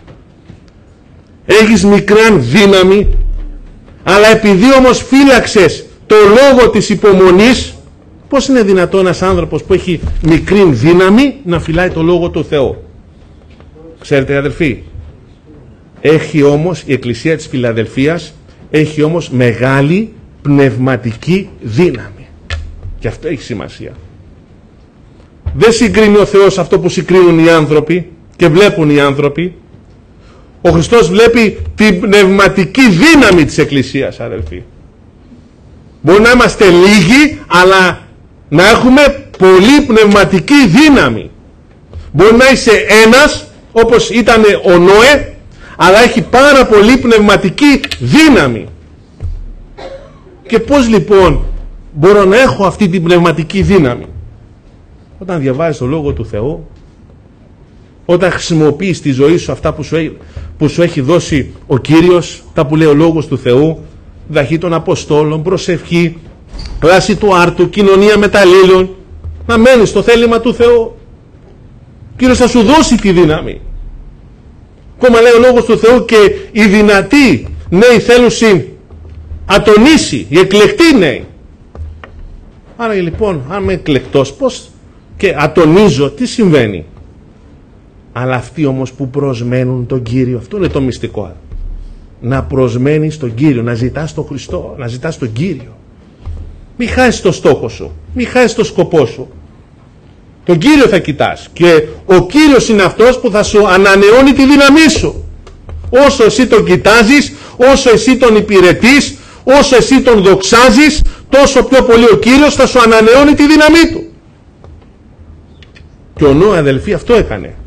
Έχεις μικράν δύναμη, αλλά επειδή όμως φύλαξες το λόγο της υπομονής, πώς είναι δυνατόν ένας άνθρωπος που έχει μικρή δύναμη να φυλάει το λόγο του Θεού? Ξέρετε, αδελφοί, έχει όμως η Εκκλησία της Φιλαδελφίας έχει όμως μεγάλη πνευματική δύναμη, και αυτό έχει σημασία. Δεν συγκρίνει ο Θεός αυτό που συγκρίνουν οι άνθρωποι και βλέπουν οι άνθρωποι. Ο Χριστός βλέπει την πνευματική δύναμη της Εκκλησίας, αδελφοί. Μπορεί να είμαστε λίγοι, αλλά να έχουμε πολύ πνευματική δύναμη. Μπορεί να είσαι ένας, όπως ήταν ο Νόε, αλλά έχει πάρα πολύ πνευματική δύναμη. Και πώς λοιπόν μπορώ να έχω αυτή την πνευματική δύναμη? Όταν διαβάζεις το Λόγο του Θεού, όταν χρησιμοποιείς τη ζωή σου αυτά που σου, έχει, που σου έχει δώσει ο Κύριος, τα που λέει ο Λόγος του Θεού, δαχή των Αποστόλων, προσευχή, κλάση του άρτου, κοινωνία μεταλλήλων, να μένεις στο θέλημα του Θεού. Ο Κύριος θα σου δώσει τη δύναμη. Ακόμα λέει ο Λόγος του Θεού, και οι δυνατοί νέοι θέλουσι ατονίσει, οι εκλεκτοί νέοι. Άρα λοιπόν, αν είμαι εκλεκτός, πώς και ατονίζω, τι συμβαίνει? Αλλά αυτοί όμως που προσμένουν τον Κύριο, αυτό είναι το μυστικό. Να προσμένεις τον Κύριο, να ζητάς τον Χριστό, να ζητάς τον Κύριο. Μη χάσεις το στόχο σου, μη χάσεις το σκοπό σου. Τον Κύριο θα κοιτάς, και ο Κύριος είναι αυτός που θα σου ανανεώνει τη δύναμή σου. Όσο εσύ τον κοιτάζεις, όσο εσύ τον υπηρετείς, όσο εσύ τον δοξάζεις, τόσο πιο πολύ ο Κύριος θα σου ανανεώνει τη δύναμή του. Και ο Νόε, αδελφοί, αυτό έκανε.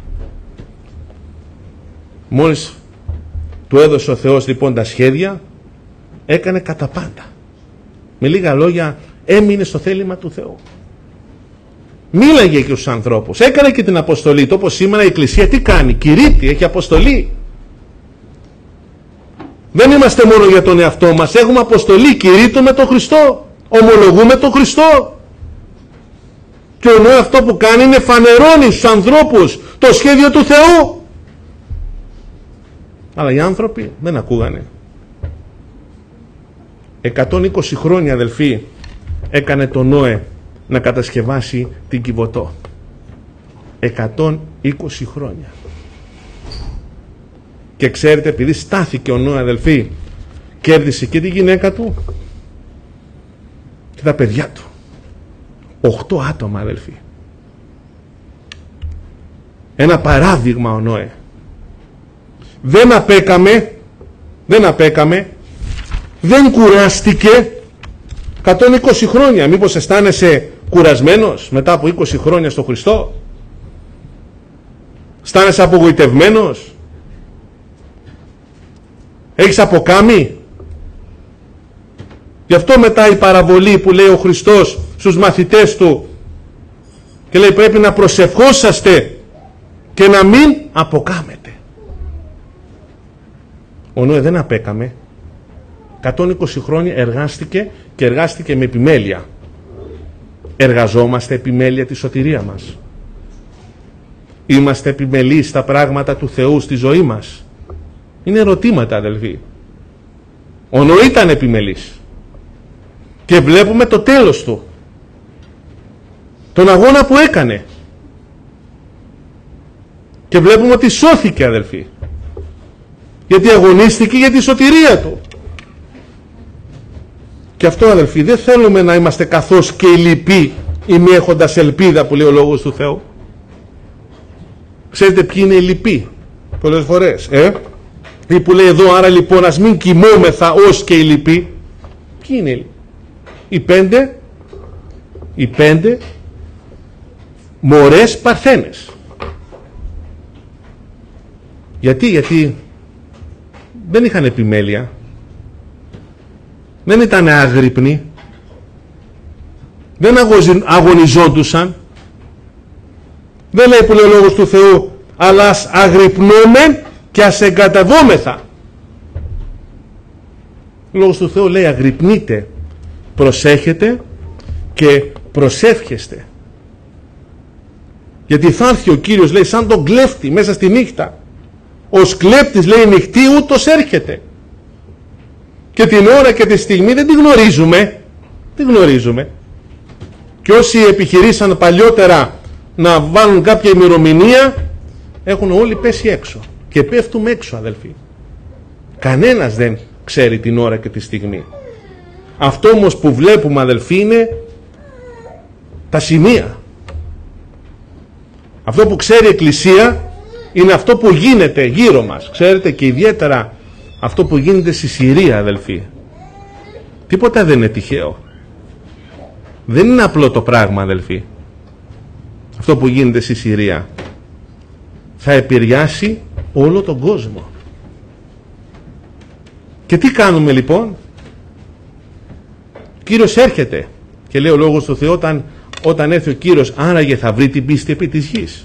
Μόλις του έδωσε ο Θεός λοιπόν τα σχέδια, έκανε κατά πάντα. Με λίγα λόγια, έμεινε στο θέλημα του Θεού. Μίλαγε και στους ανθρώπους, έκανε και την αποστολή του, όπως σήμερα η Εκκλησία τι κάνει? Κηρύττει, έχει αποστολή. Δεν είμαστε μόνο για τον εαυτό μας, έχουμε αποστολή, κηρύττουμε τον Χριστό, ομολογούμε τον Χριστό. Και ο Νόε αυτό που κάνει είναι φανερώνει στους ανθρώπους το σχέδιο του Θεού. Αλλά οι άνθρωποι δεν ακούγανε. εκατόν είκοσι χρόνια, αδελφοί, έκανε τον Νόε να κατασκευάσει την Κιβωτό. εκατόν είκοσι χρόνια. Και ξέρετε, επειδή στάθηκε ο Νόε, αδελφοί, κέρδισε και τη γυναίκα του και τα παιδιά του. Οχτώ άτομα, αδελφοί. Ένα παράδειγμα ο Νόε. Δεν απέκαμε, δεν απέκαμε, δεν κουράστηκε εκατόν είκοσι χρόνια. Μήπως αισθάνεσαι κουρασμένος μετά από είκοσι χρόνια στο Χριστό? Αισθάνεσαι απογοητευμένος? Έχεις αποκάμει? Γι' αυτό μετά η παραβολή που λέει ο Χριστός στους μαθητές του και λέει πρέπει να προσευχόσαστε και να μην αποκάμετε. Ο Νόε δεν απέκαμε. εκατόν είκοσι χρόνια εργάστηκε και εργάστηκε με επιμέλεια. Εργαζόμαστε επιμέλεια τη σωτηρία μας? Είμαστε επιμελείς στα πράγματα του Θεού στη ζωή μας? Είναι ερωτήματα, αδελφοί. Ο Νόε ήταν επιμελής και βλέπουμε το τέλος του, τον αγώνα που έκανε, και βλέπουμε ότι σώθηκε, αδελφοί, γιατί αγωνίστηκε για τη σωτηρία του. Και αυτό, αδελφοί, δεν θέλουμε να είμαστε καθώς και οι λοιποί, ή μη έχοντας ελπίδα, που λέει ο Λόγος του Θεού. Ξέρετε ποιοι είναι οι λοιποί πολλές φορές, ε? Ή που λέει εδώ, άρα λοιπόν ας μην κοιμόμεθα ως και οι λοιποί. Ποιοι είναι οι λοιποί? Οι πέντε, οι πέντε μωρές παρθένες. Γιατί, γιατί δεν είχαν επιμέλεια, δεν ήταν άγρυπνοι, δεν αγωνιζόντουσαν. Δεν λέει που λέει ο Λόγος του Θεού, αλλά ας αγρυπνούμε και ας εγκαταβόμεθα. Ο Λόγος του Θεού λέει αγρυπνείτε, προσέχετε και προσεύχεστε. Γιατί θα έρθει ο Κύριος, λέει, σαν τον κλέφτη μέσα στη νύχτα. Ως κλέπτης, λέει, νυχτή ούτως έρχεται. Και την ώρα και τη στιγμή δεν τη γνωρίζουμε. Δεν γνωρίζουμε. Και όσοι επιχειρήσαν παλιότερα να βάλουν κάποια ημερομηνία, έχουν όλοι πέσει έξω. Και πέφτουμε έξω, αδελφοί. Κανένας δεν ξέρει την ώρα και τη στιγμή. Αυτό όμως που βλέπουμε, αδελφοί, είναι τα σημεία. Αυτό που ξέρει η Εκκλησία είναι αυτό που γίνεται γύρω μας. Ξέρετε, και ιδιαίτερα αυτό που γίνεται στη Συρία, αδελφοί. Τίποτα δεν είναι τυχαίο. Δεν είναι απλό το πράγμα, αδελφοί. Αυτό που γίνεται στη Συρία θα επηρεάσει όλο τον κόσμο. Και τι κάνουμε λοιπόν? Ο Κύριος έρχεται και λέει ο Λόγος του Θεού, όταν, όταν έρθει ο Κύριος, άραγε θα βρει την πίστη επί της γης.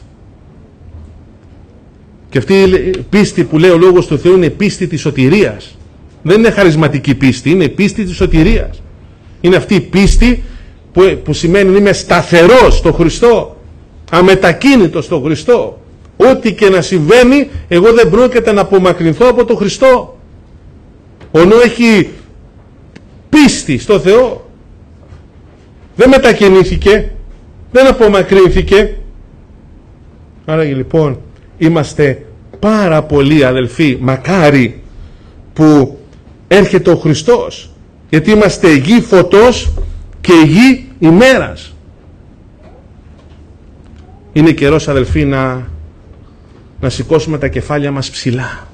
Και αυτή η πίστη που λέει ο Λόγος του Θεού είναι πίστη της σωτηρίας. Δεν είναι χαρισματική πίστη, είναι πίστη της σωτηρίας. Είναι αυτή η πίστη που, που σημαίνει είμαι σταθερός στο Χριστό, αμετακίνητος στο Χριστό. Ό,τι και να συμβαίνει, εγώ δεν πρόκειται να απομακρυνθώ από τον Χριστό. Ο Νόε έχει πίστη στο Θεό. Δεν μετακινήθηκε, δεν απομακρύνθηκε. Άρα λοιπόν είμαστε πάρα πολύ, αδελφοί, μακάρι που έρχεται ο Χριστός, γιατί είμαστε γη φωτός και γη ημέρας. Είναι καιρός, αδελφοί, να, να σηκώσουμε τα κεφάλια μας ψηλά.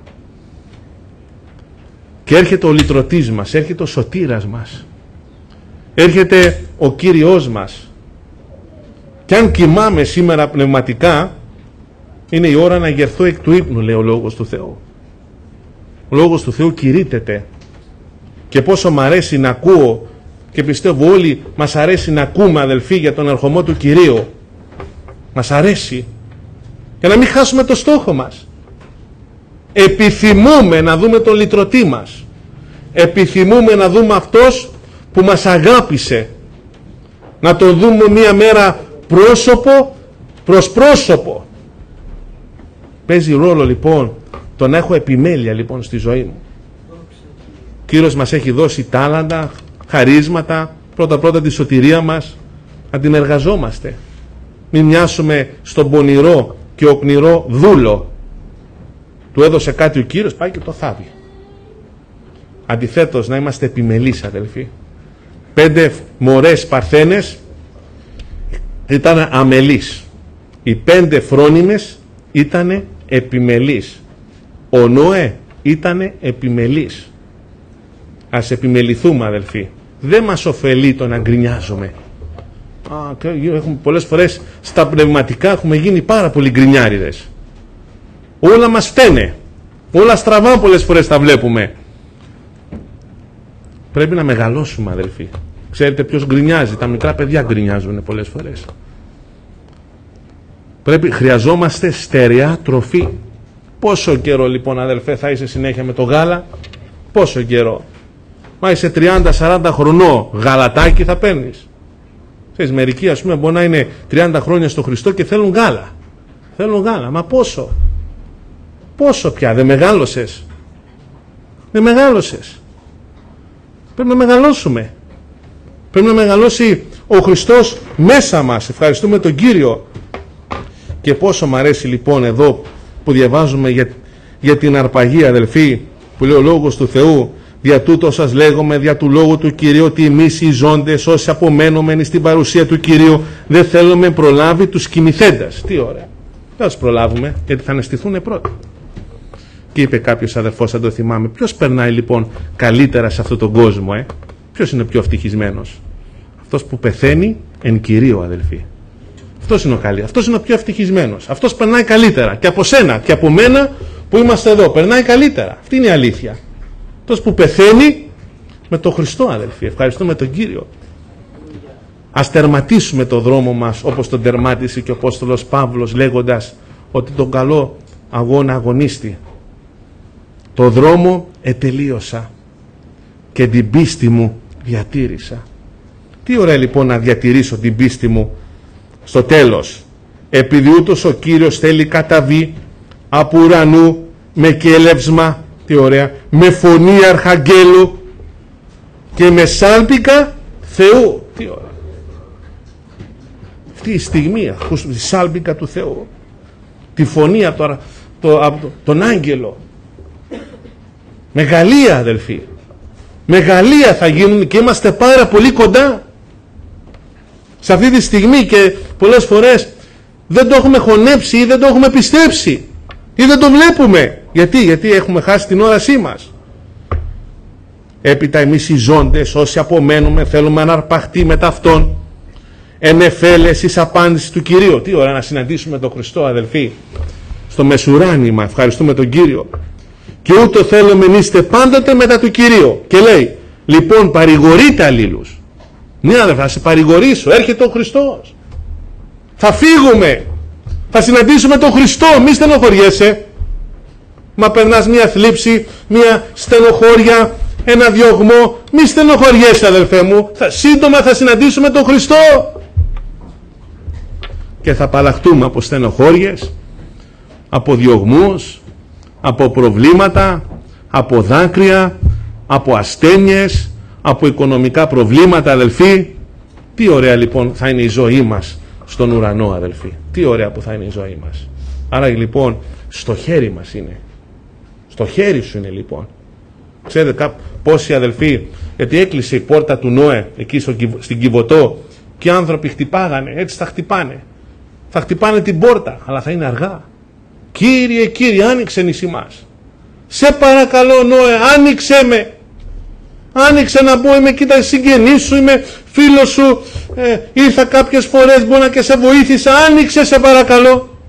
Και έρχεται ο λυτρωτής μας, έρχεται ο σωτήρας μας, έρχεται ο Κύριος μας. Και αν κοιμάμαι σήμερα πνευματικά, είναι η ώρα να γερθώ εκ του ύπνου, λέει ο Λόγος του Θεού. Ο Λόγος του Θεού κηρύττεται. Και πόσο μ' αρέσει να ακούω, και πιστεύω όλοι μας αρέσει να ακούμε, αδελφοί, για τον ερχομό του Κυρίου. Μας αρέσει. Για να μην χάσουμε το στόχο μας. Επιθυμούμε να δούμε τον λυτρωτή μας. Επιθυμούμε να δούμε αυτός που μας αγάπησε. Να τον δούμε μία μέρα πρόσωπο προς πρόσωπο. Παίζει ρόλο λοιπόν Το να έχω επιμέλεια λοιπόν στη ζωή μου. Ο Κύριος μας έχει δώσει τάλαντα, χαρίσματα, πρώτα πρώτα τη σωτηρία μας, να την εργαζόμαστε. Μην μοιάσουμε στον πονηρό και οκνηρό δούλο. Του έδωσε κάτι ο Κύριος, πάει και το θάβει. Αντιθέτως, να είμαστε επιμελείς, αδελφοί. Πέντε μωρές παρθένες ήταν αμελείς. Οι πέντε φρόνιμες ήταν επιμελείς. Ο Νόε ήταν επιμελής. Ας επιμεληθούμε, αδελφοί. Δεν μας ωφελεί το να γκρινιάζουμε. Α, έχουμε, πολλές φορές στα πνευματικά έχουμε γίνει πάρα πολύ γκρινιάριδες. Όλα μας φταίνε. Όλα στραβά πολλές φορές τα βλέπουμε. Πρέπει να μεγαλώσουμε, αδελφοί. Ξέρετε ποιος γκρινιάζει? Τα μικρά παιδιά γκρινιάζουν πολλές φορές. Πρέπει, χρειαζόμαστε στερεά τροφή. Πόσο καιρό λοιπόν, αδελφέ, θα είσαι συνέχεια με το γάλα? Πόσο καιρό? Μα είσαι τριάντα σαράντα χρονών, γαλατάκι θα παίρνεις. Ξέρεις, μερικοί ας πούμε μπορεί να είναι τριάντα χρόνια στο Χριστό και θέλουν γάλα. Θέλουν γάλα, μα πόσο? Πόσο πια, δεν μεγάλωσες? Δεν μεγάλωσες. Πρέπει να μεγαλώσουμε. Πρέπει να μεγαλώσει ο Χριστός μέσα μας. Ευχαριστούμε τον Κύριο. Και πόσο μ' αρέσει λοιπόν εδώ που διαβάζουμε για, για την αρπαγή, αδελφοί, που λέει ο Λόγος του Θεού, δια τούτο σας λέγομαι, δια του Λόγου του Κυρίου, ότι εμείς οι ζώντες όσοι απομένομενοι στην παρουσία του Κυρίου δεν θέλουμε προλάβει τους κοιμηθέντας. Τι ωραία. Δεν θα προλάβουμε, γιατί θα αναισθηθούν πρώτα. Και είπε κάποιος αδερφός, αν το θυμάμαι, ποιος περνάει λοιπόν καλύτερα σε αυτόν τον κόσμο, ε? Ποιος είναι πιο ευτυχισμένος? Αυτός που πεθαίνει εν Κυρίω, αδελφοί. Αυτός είναι ο καλή, αυτός είναι ο πιο ευτυχισμένος. Αυτός περνάει καλύτερα και από σένα και από μένα που είμαστε εδώ. Περνάει καλύτερα. Αυτή είναι η αλήθεια. Αυτός που πεθαίνει με τον Χριστό, αδελφοί. Ευχαριστούμε τον Κύριο. Ας τερματίσουμε το δρόμο μας όπως τον τερμάτισε και ο Απόστολος Παύλος, λέγοντας ότι τον καλό αγώνα αγωνίστη. Το δρόμο ετελείωσα και την πίστη μου διατήρησα. Τι ωραία λοιπόν να διατηρήσω την πίστη μου στο τέλος. Επειδή ούτως ο Κύριος θέλει καταβεί από ουρανού με κέλευσμα, τι ωραία, με φωνή αρχαγγέλου και με σάλπικα Θεού. Τι ωραία. Αυτή η στιγμή, ακούσουμε τη σάλπικα του Θεού, τη φωνή από, το, το, από τον άγγελο. Μεγαλεία, αδελφοί. Μεγαλεία θα γίνουν και είμαστε πάρα πολύ κοντά σε αυτή τη στιγμή και πολλές φορές δεν το έχουμε χωνέψει ή δεν το έχουμε πιστέψει ή δεν το βλέπουμε. Γιατί, γιατί έχουμε χάσει την όρασή μας. Έπειτα εμείς οι ζώντες όσοι απομένουμε θέλουμε να αρπαχτεί μετά αυτόν εν εφέλες εις απάντηση του Κυρίου. Τι ώρα να συναντήσουμε τον Χριστό, αδελφοί, στο μεσουράνημα. Ευχαριστούμε τον Κύριο. Και ούτω θέλουμε νήστε πάντοτε μετά του Κυρίου. Και λέει, λοιπόν παρηγορείτε αλλήλους. Ναι, αδελφέ, θα σε παρηγορήσω. Έρχεται ο Χριστός. Θα φύγουμε. Θα συναντήσουμε τον Χριστό. Μη στενοχωριέσαι. Μα περνάς μια θλίψη, μια στενοχώρια, ένα διωγμό. Μη στενοχωριέσαι, αδελφέ μου. Θα, σύντομα θα συναντήσουμε τον Χριστό. Και θα απαλλαχτούμε από στενοχώριες, από διωγμούς, από προβλήματα, από δάκρυα, από ασθένειες, από οικονομικά προβλήματα, αδελφοί. Τι ωραία λοιπόν θα είναι η ζωή μας στον ουρανό, αδελφοί. Τι ωραία που θα είναι η ζωή μας. Άρα λοιπόν στο χέρι μας είναι. Στο χέρι σου είναι λοιπόν. Ξέρετε πόσοι, αδελφοί, γιατί έκλεισε η πόρτα του Νόε εκεί στο, στην Κιβωτό και οι άνθρωποι χτυπάγανε, έτσι θα χτυπάνε. Θα χτυπάνε την πόρτα, αλλά θα είναι αργά. Κύριε, Κύριε, άνοιξε νησί μας. Σε παρακαλώ, Νόε, άνοιξε με. Άνοιξε να μπω, είμαι κοίτα συγγενής σου, είμαι φίλος σου, ε, ήρθα κάποιες φορές, μπορεί να και σε βοήθησα, άνοιξε σε παρακαλώ.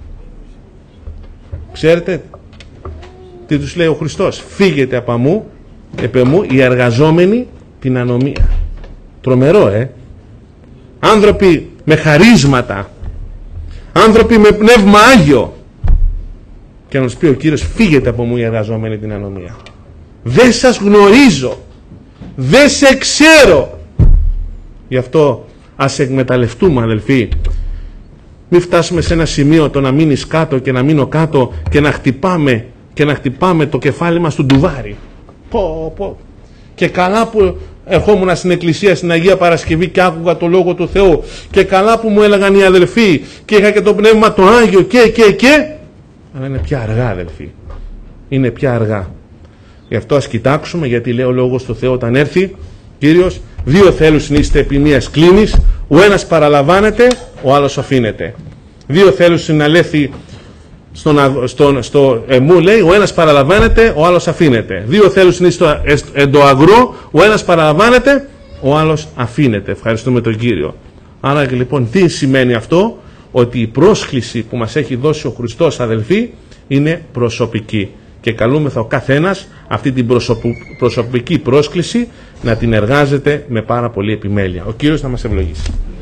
Ξέρετε τι τους λέει ο Χριστός? Φύγετε από μου, επ' μου οι εργαζόμενοι την ανομία. Τρομερό, ε. Άνθρωποι με χαρίσματα, άνθρωποι με πνεύμα Άγιο. Και να τους πει ο Κύριος, φύγετε από μου οι εργαζόμενοι την ανομία. Δεν σας γνωρίζω. Δεν σε ξέρω. Γι' αυτό ας εκμεταλλευτούμε, αδελφοί. Μην φτάσουμε σε ένα σημείο το να μείνεις κάτω και να μείνω κάτω και να χτυπάμε και να χτυπάμε το κεφάλι μας του ντουβάρι. Πω, πω. Και καλά που ερχόμουν στην εκκλησία στην Αγία Παρασκευή και άκουγα το Λόγο του Θεού, και καλά που μου έλεγαν οι αδελφοί και είχα και το Πνεύμα το Άγιο και και και αλλά είναι πια αργά, αδελφοί, είναι πια αργά. Γι' αυτό ας κοιτάξουμε, γιατί λέει ο Λόγος του Θεού όταν έρθει Κύριος, δύο θέλους είστε επί μίας κλίνης, ο ένας παραλαμβάνεται, ο άλλος αφήνεται. Δύο θέλους συναλέθη στον, στον, στο εμού, λέει, ο ένας παραλαμβάνεται, ο άλλος αφήνεται. Δύο θέλους είναι στο εντοαγρό, ο ένας παραλαμβάνεται, ο άλλος αφήνεται. Ευχαριστούμε τον Κύριο. Άρα λοιπόν τι σημαίνει αυτό? Ότι η πρόσκληση που μας έχει δώσει ο Χριστός, αδελφοί, είναι προσωπική. Και καλούμεθα ο καθένας αυτή την προσωπική πρόσκληση να την εργάζεται με πάρα πολύ επιμέλεια. Ο Κύριος θα μας ευλογήσει.